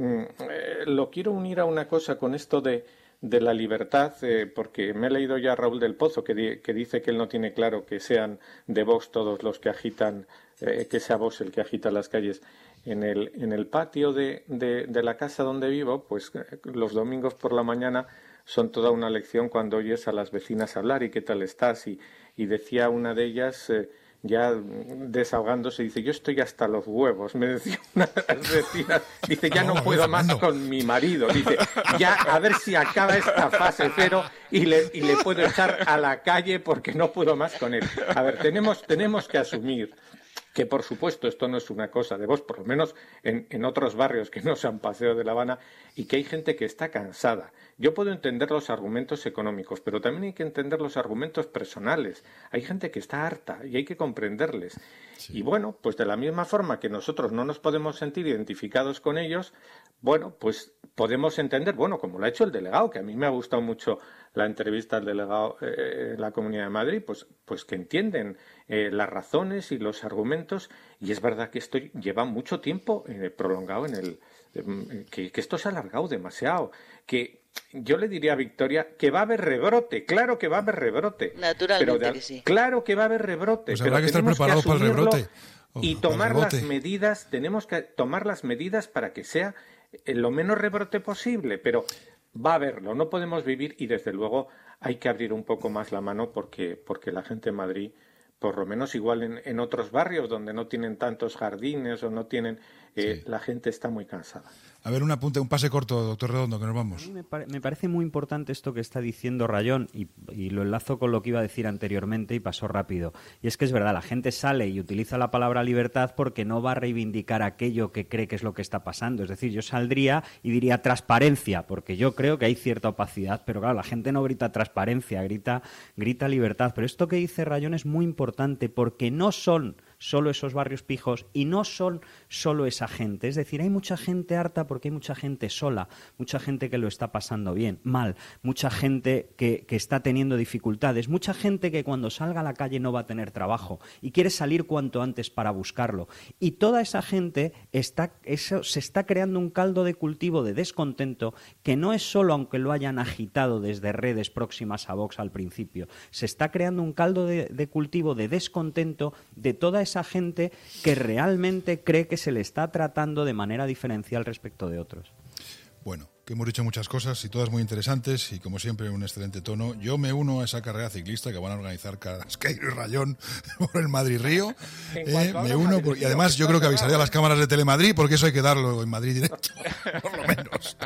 unir a una cosa con esto de la libertad, porque me he leído ya a Raúl del Pozo que dice que él no tiene claro que sean de Vox todos los que agitan, que sea Vox el que agita las calles. En el patio de la casa donde vivo, pues los domingos por la mañana son toda una lección cuando oyes a las vecinas hablar y qué tal estás. Y decía una de ellas, ya desahogándose, dice, yo estoy hasta los huevos, me decía una de las vecinas, dice, ya no puedo más con mi marido, dice, ya a ver si acaba esta fase 0 y le puedo echar a la calle porque no puedo más con él. A ver, tenemos que asumir que, por supuesto, esto no es una cosa de Vox, por lo menos en otros barrios que no sean Paseo de La Habana, y que hay gente que está cansada. Yo puedo entender los argumentos económicos, pero también hay que entender los argumentos personales. Hay gente que está harta y hay que comprenderles. Sí. Y bueno, pues de la misma forma que nosotros no nos podemos sentir identificados con ellos, bueno, pues podemos entender, bueno, como lo ha hecho el delegado, que a mí me ha gustado mucho la entrevista al delegado en la Comunidad de Madrid, pues que entienden las razones y los argumentos, y es verdad que esto lleva mucho tiempo prolongado que esto se ha alargado demasiado, que yo le diría a Victoria que va a haber rebrote, claro que va a haber rebrote. Naturalmente que sí. Claro que va a haber rebrote. Pues habrá que estar preparado para el rebrote. Y tomar las medidas, tenemos que tomar las medidas para que sea lo menos rebrote posible, pero va a haberlo, no podemos vivir y desde luego hay que abrir un poco más la mano porque la gente en Madrid, por lo menos igual en otros barrios donde no tienen tantos jardines o no tienen, sí. La gente está muy cansada. A ver, un pase corto, doctor Redondo, que nos vamos. A mí me parece muy importante esto que está diciendo Rayón y lo enlazo con lo que iba a decir anteriormente y pasó rápido. Y es que es verdad, la gente sale y utiliza la palabra libertad porque no va a reivindicar aquello que cree que es lo que está pasando. Es decir, yo saldría y diría transparencia, porque yo creo que hay cierta opacidad, pero claro, la gente no grita transparencia, grita libertad. Pero esto que dice Rayón es muy importante porque no son solo esos barrios pijos y no son solo esa gente. Es decir, hay mucha gente harta porque hay mucha gente sola, mucha gente que lo está pasando mal, mucha gente que está teniendo dificultades, mucha gente que cuando salga a la calle no va a tener trabajo y quiere salir cuanto antes para buscarlo. Y toda esa gente se está creando un caldo de cultivo de descontento que no es solo aunque lo hayan agitado desde redes próximas a Vox al principio. Se está creando un caldo de cultivo de descontento de toda esa gente que realmente cree que se le está tratando de manera diferencial respecto de otros. Bueno, que hemos dicho muchas cosas y todas muy interesantes y como siempre un excelente tono. Yo me uno a esa carrera ciclista que van a organizar Carrasqueiro y Rayón por el Madrid-Río. Me uno y además yo creo que avisaré a las cámaras de Telemadrid porque eso hay que darlo en Madrid directo, por lo menos.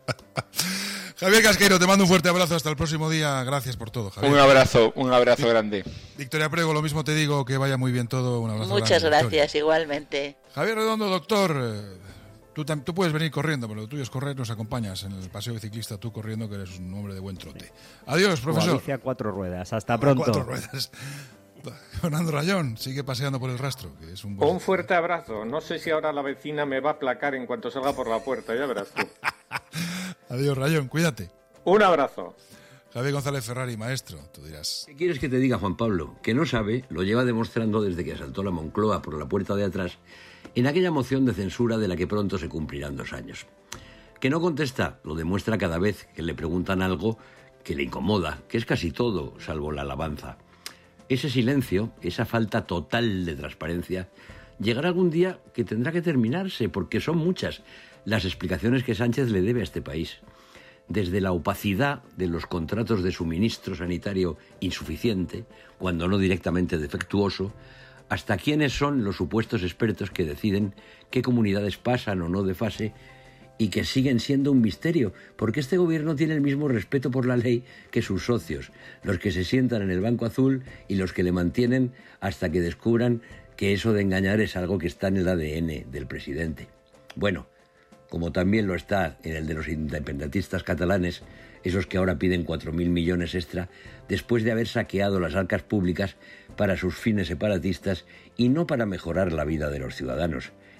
Javier Casqueiro, te mando un fuerte abrazo. Hasta el próximo día. Gracias por todo, Javier. Un abrazo grande. Victoria Prego, lo mismo te digo, que vaya muy bien todo. Un abrazo Muchas grande, gracias, Victoria. igualmente. Javier Redondo, doctor, tú puedes venir corriendo, pero lo tuyo es correr, nos acompañas en el paseo de ciclista, tú corriendo, que eres un hombre de buen trote. Adiós, profesor. Alicia a 4 ruedas. Hasta pronto. 4 ruedas. Fernando Rayón sigue paseando por el rastro. Que es un fuerte abrazo. No sé si ahora la vecina me va a aplacar en cuanto salga por la puerta, ya verás tú. Adiós, Rayón, cuídate. Un abrazo. Javier González Ferrari, maestro, tú dirás. ¿Qué quieres que te diga, Juan Pablo? Que no sabe, lo lleva demostrando desde que asaltó la Moncloa por la puerta de atrás en aquella moción de censura de la que pronto se cumplirán 2 años. Que no contesta, lo demuestra cada vez que le preguntan algo que le incomoda, que es casi todo, salvo la alabanza. Ese silencio, esa falta total de transparencia, llegará algún día que tendrá que terminarse, porque son muchas las explicaciones que Sánchez le debe a este país. Desde la opacidad de los contratos de suministro sanitario insuficiente, cuando no directamente defectuoso, hasta quiénes son los supuestos expertos que deciden qué comunidades pasan o no de fase y que siguen siendo un misterio, porque este gobierno tiene el mismo respeto por la ley que sus socios, los que se sientan en el banco azul y los que le mantienen hasta que descubran que eso de engañar es algo que está en el ADN del presidente. Bueno, como también lo está en el de los independentistas catalanes, esos que ahora piden 4.000 millones extra después de haber saqueado las arcas públicas para sus fines separatistas y no para mejorar la vida de los ciudadanos.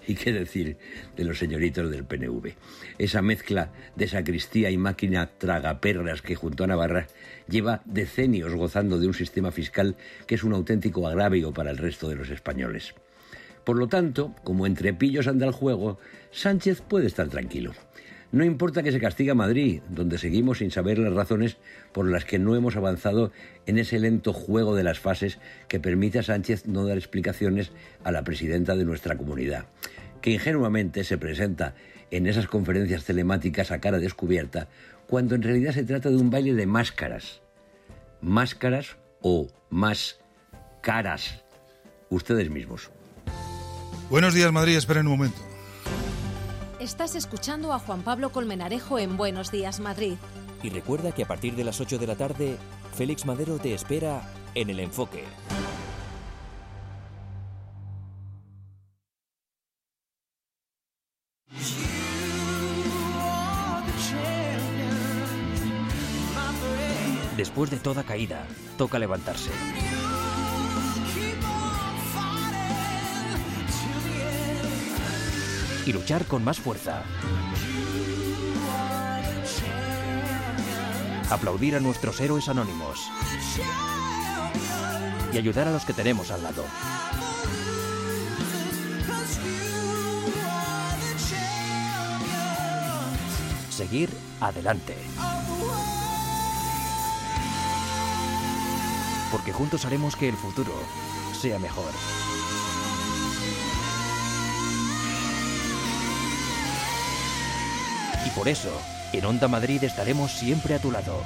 ¿Y qué decir de los señoritos del PNV? Esa mezcla de sacristía y máquina tragaperras que junto a Navarra lleva decenios gozando de un sistema fiscal que es un auténtico agravio para el resto de los españoles. Por lo tanto, como entre pillos anda el juego, Sánchez puede estar tranquilo. No importa que se castigue a Madrid, donde seguimos sin saber las razones por las que no hemos avanzado en ese lento juego de las fases que permite a Sánchez no dar explicaciones a la presidenta de nuestra comunidad, que ingenuamente se presenta en esas conferencias telemáticas a cara descubierta, cuando en realidad se trata de un baile de máscaras. Máscaras o más caras. Ustedes mismos. Buenos días, Madrid. Esperen un momento. Estás escuchando a Juan Pablo Colmenarejo en Buenos Días, Madrid. Y recuerda que a partir de las 8 de la tarde, Félix Madero te espera en El Enfoque. Después de toda caída, toca levantarse. Y luchar con más fuerza. Aplaudir a nuestros héroes anónimos. Y ayudar a los que tenemos al lado. Seguir adelante. Porque juntos haremos que el futuro sea mejor. Y por eso, en Onda Madrid estaremos siempre a tu lado.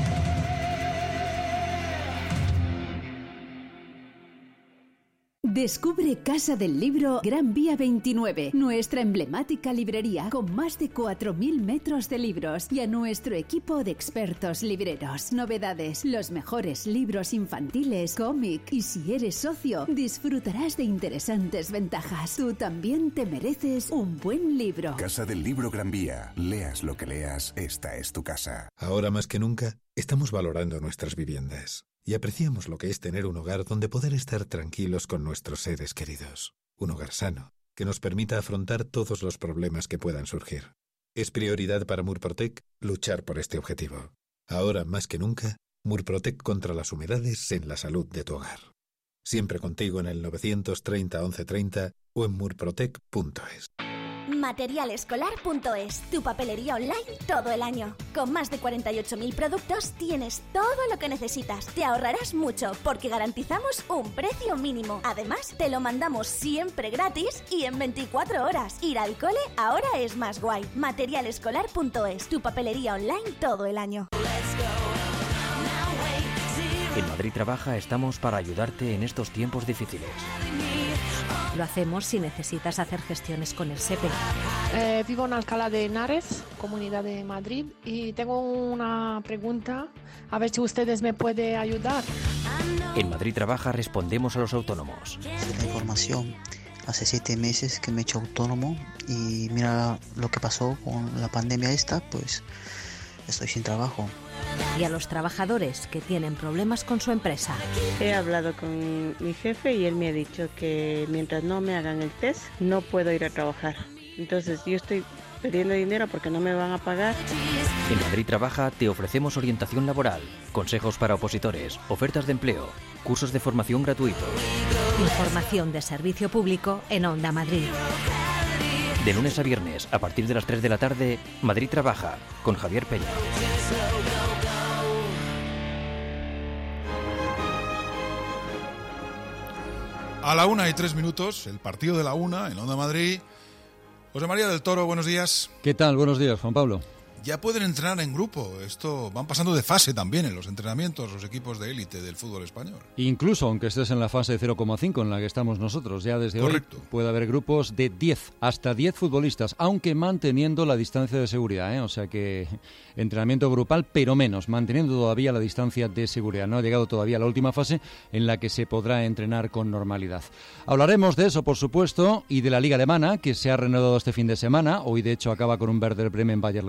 Descubre Casa del Libro Gran Vía 29, nuestra emblemática librería con más de 4.000 metros de libros y a nuestro equipo de expertos libreros. Novedades, los mejores libros infantiles, cómic y si eres socio, disfrutarás de interesantes ventajas. Tú también te mereces un buen libro. Casa del Libro Gran Vía. Leas lo que leas, esta es tu casa. Ahora más que nunca, estamos valorando nuestras viviendas. Y apreciamos lo que es tener un hogar donde poder estar tranquilos con nuestros seres queridos. Un hogar sano, que nos permita afrontar todos los problemas que puedan surgir. Es prioridad para Murprotec luchar por este objetivo. Ahora más que nunca, Murprotec contra las humedades en la salud de tu hogar. Siempre contigo en el 930 1130 o en murprotec.es. Materialescolar.es, tu papelería online todo el año. Con más de 48.000 productos tienes todo lo que necesitas. Te ahorrarás mucho porque garantizamos un precio mínimo. Además, te lo mandamos siempre gratis y en 24 horas. Ir al cole ahora es más guay. Materialescolar.es, tu papelería online todo el año. En Madrid Trabaja estamos para ayudarte en estos tiempos difíciles. Lo hacemos si necesitas hacer gestiones con el SEPE. Vivo en Alcalá de Henares, Comunidad de Madrid, y tengo una pregunta, a ver si ustedes me pueden ayudar. En Madrid Trabaja respondemos a los autónomos. La información. Hace 7 meses que me he hecho autónomo y mira lo que pasó con la pandemia esta, pues estoy sin trabajo. Y a los trabajadores que tienen problemas con su empresa. He hablado con mi jefe y él me ha dicho que mientras no me hagan el test no puedo ir a trabajar. Entonces yo estoy pidiendo dinero porque no me van a pagar. En Madrid Trabaja te ofrecemos orientación laboral, consejos para opositores, ofertas de empleo, cursos de formación gratuitos. Información de servicio público en Onda Madrid. De lunes a viernes, a partir de las 3 de la tarde, Madrid Trabaja, con Javier Peña. A la 1:03, el partido de la 1 en Onda Madrid. José María del Toro, buenos días. ¿Qué tal? Buenos días, Juan Pablo. Ya pueden entrenar en grupo. Esto van pasando de fase también en los entrenamientos los equipos de élite del fútbol español. Incluso aunque estés en la fase 0,5 en la que estamos nosotros, ya desde Correcto. Hoy puede haber grupos de 10, hasta 10 futbolistas, aunque manteniendo la distancia de seguridad, ¿eh? O sea que entrenamiento grupal, pero menos, manteniendo todavía la distancia de seguridad. No ha llegado todavía la última fase en la que se podrá entrenar con normalidad. Hablaremos de eso, por supuesto, y de la Liga Alemana, que se ha reanudado este fin de semana. Hoy, de hecho, acaba con un Werder Bremen-Bayer Leverkusen.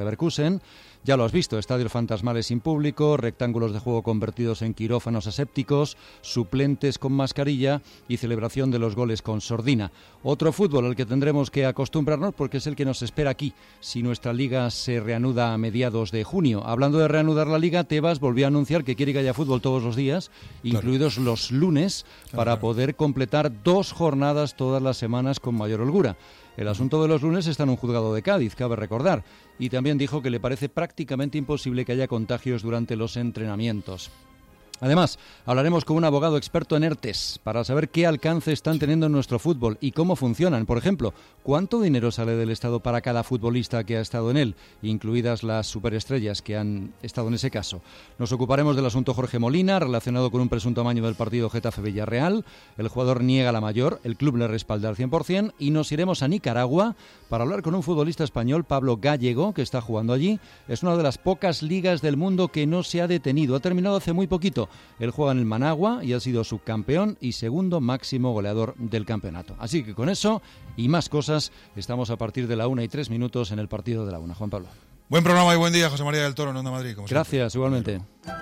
Townsend. Ya lo has visto, estadios fantasmales sin público, rectángulos de juego convertidos en quirófanos asépticos, suplentes con mascarilla y celebración de los goles con sordina. Otro fútbol al que tendremos que acostumbrarnos porque es el que nos espera aquí, si nuestra liga se reanuda a mediados de junio. Hablando de reanudar la liga, Tebas volvió a anunciar que quiere que haya fútbol todos los días, incluidos los lunes, para poder completar 2 jornadas todas las semanas con mayor holgura. El asunto de los lunes está en un juzgado de Cádiz, cabe recordar, y también dijo que le parece prácticamente imposible que haya contagios durante los entrenamientos. Además, hablaremos con un abogado experto en ERTEs para saber qué alcance están teniendo en nuestro fútbol y cómo funcionan. Por ejemplo, ¿cuánto dinero sale del Estado para cada futbolista que ha estado en él, incluidas las superestrellas que han estado en ese caso? Nos ocuparemos del asunto Jorge Molina, relacionado con un presunto amaño del partido Getafe-Villarreal. El jugador niega la mayor, el club le respalda al 100%, y nos iremos a Nicaragua para hablar con un futbolista español, Pablo Gallego, que está jugando allí. Es una de las pocas ligas del mundo que no se ha detenido. Ha terminado hace muy poquito. Él juega en el Managua y ha sido subcampeón y segundo máximo goleador del campeonato. Así que con eso y más cosas estamos a partir de la 1:03 en el partido de la 1. Juan Pablo. Buen programa y buen día, José María del Toro en Onda Madrid. Como Gracias, igualmente.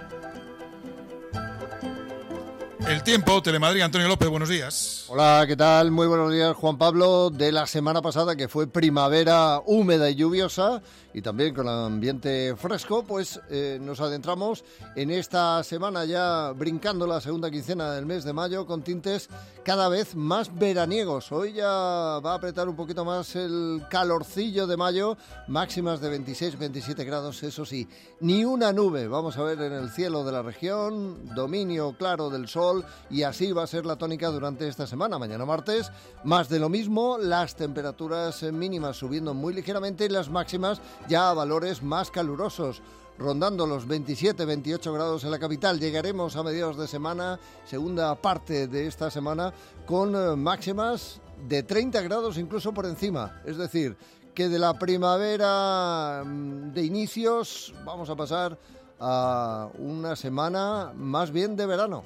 El tiempo, Telemadrid, Antonio López, buenos días. Hola, ¿qué tal? Muy buenos días, Juan Pablo. De la semana pasada, que fue primavera húmeda y lluviosa, y también con ambiente fresco, pues nos adentramos en esta semana ya brincando la segunda quincena del mes de mayo con tintes cada vez más veraniegos. Hoy ya va a apretar un poquito más el calorcillo de mayo, máximas de 26-27 grados, eso sí, ni una nube vamos a ver en el cielo de la región, dominio claro del sol, y así va a ser la tónica durante esta semana. Mañana martes, más de lo mismo, las temperaturas mínimas subiendo muy ligeramente y las máximas ya a valores más calurosos, rondando los 27-28 grados en la capital. Llegaremos a mediados de semana, segunda parte de esta semana, con máximas de 30 grados incluso por encima. Es decir, que de la primavera de inicios vamos a pasar a una semana más bien de verano.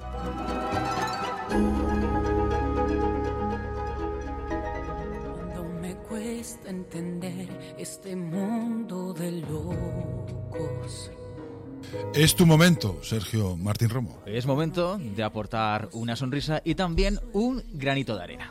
Cuesta entender este mundo de locos. Es tu momento, Sergio Martín Romo. Es momento de aportar una sonrisa y también un granito de arena.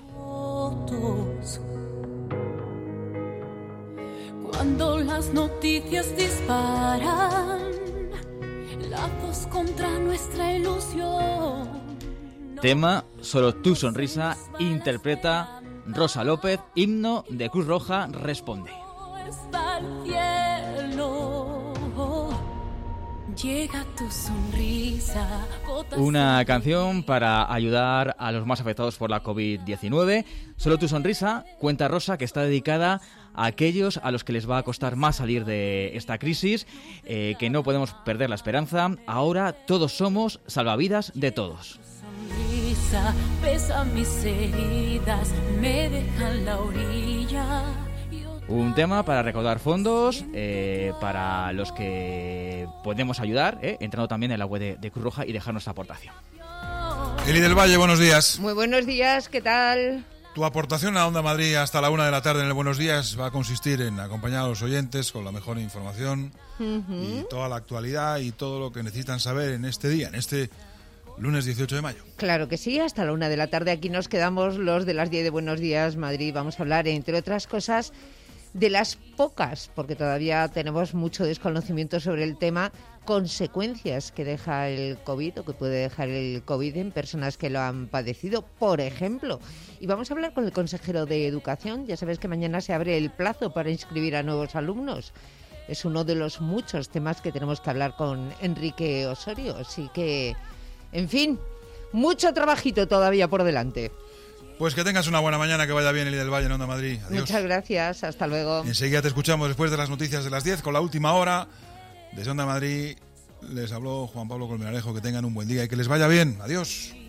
Cuando las noticias disparan, lazos contra nuestra ilusión. Tema Solo tu sonrisa, interpreta Rosa López, himno de Cruz Roja Responde. Está el cielo, llega tu sonrisa. Una canción para ayudar a los más afectados por la COVID-19. Solo tu sonrisa, cuenta Rosa, que está dedicada a aquellos a los que les va a costar más salir de esta crisis, que no podemos perder la esperanza. Ahora todos somos salvavidas de todos. Pesa mis heridas, me dejan la orilla. Un tema para recaudar fondos para los que podemos ayudar, entrando también en la web de Cruz Roja y dejar nuestra aportación. Eli del Valle, buenos días. Muy buenos días, ¿qué tal? Tu aportación a Onda Madrid hasta la 1 de la tarde en el Buenos Días va a consistir en acompañar a los oyentes con la mejor información y toda la actualidad y todo lo que necesitan saber en este día, en este lunes 18 de mayo. Claro que sí, hasta la 1 de la tarde aquí nos quedamos los de las 10 de Buenos Días Madrid. Vamos a hablar, entre otras cosas, de las pocas, porque todavía tenemos mucho desconocimiento sobre el tema, consecuencias que deja el COVID o que puede dejar el COVID en personas que lo han padecido, por ejemplo. Y vamos a hablar con el consejero de Educación. Ya sabes que mañana se abre el plazo para inscribir a nuevos alumnos. Es uno de los muchos temas que tenemos que hablar con Enrique Osorio, así que, en fin, mucho trabajito todavía por delante. Pues que tengas una buena mañana, que vaya bien, Eli del Valle en Onda Madrid. Adiós. Muchas gracias, hasta luego. Enseguida te escuchamos después de las noticias de las 10 con la última hora. Desde Onda Madrid les habló Juan Pablo Colmenarejo. Que tengan un buen día y que les vaya bien. Adiós.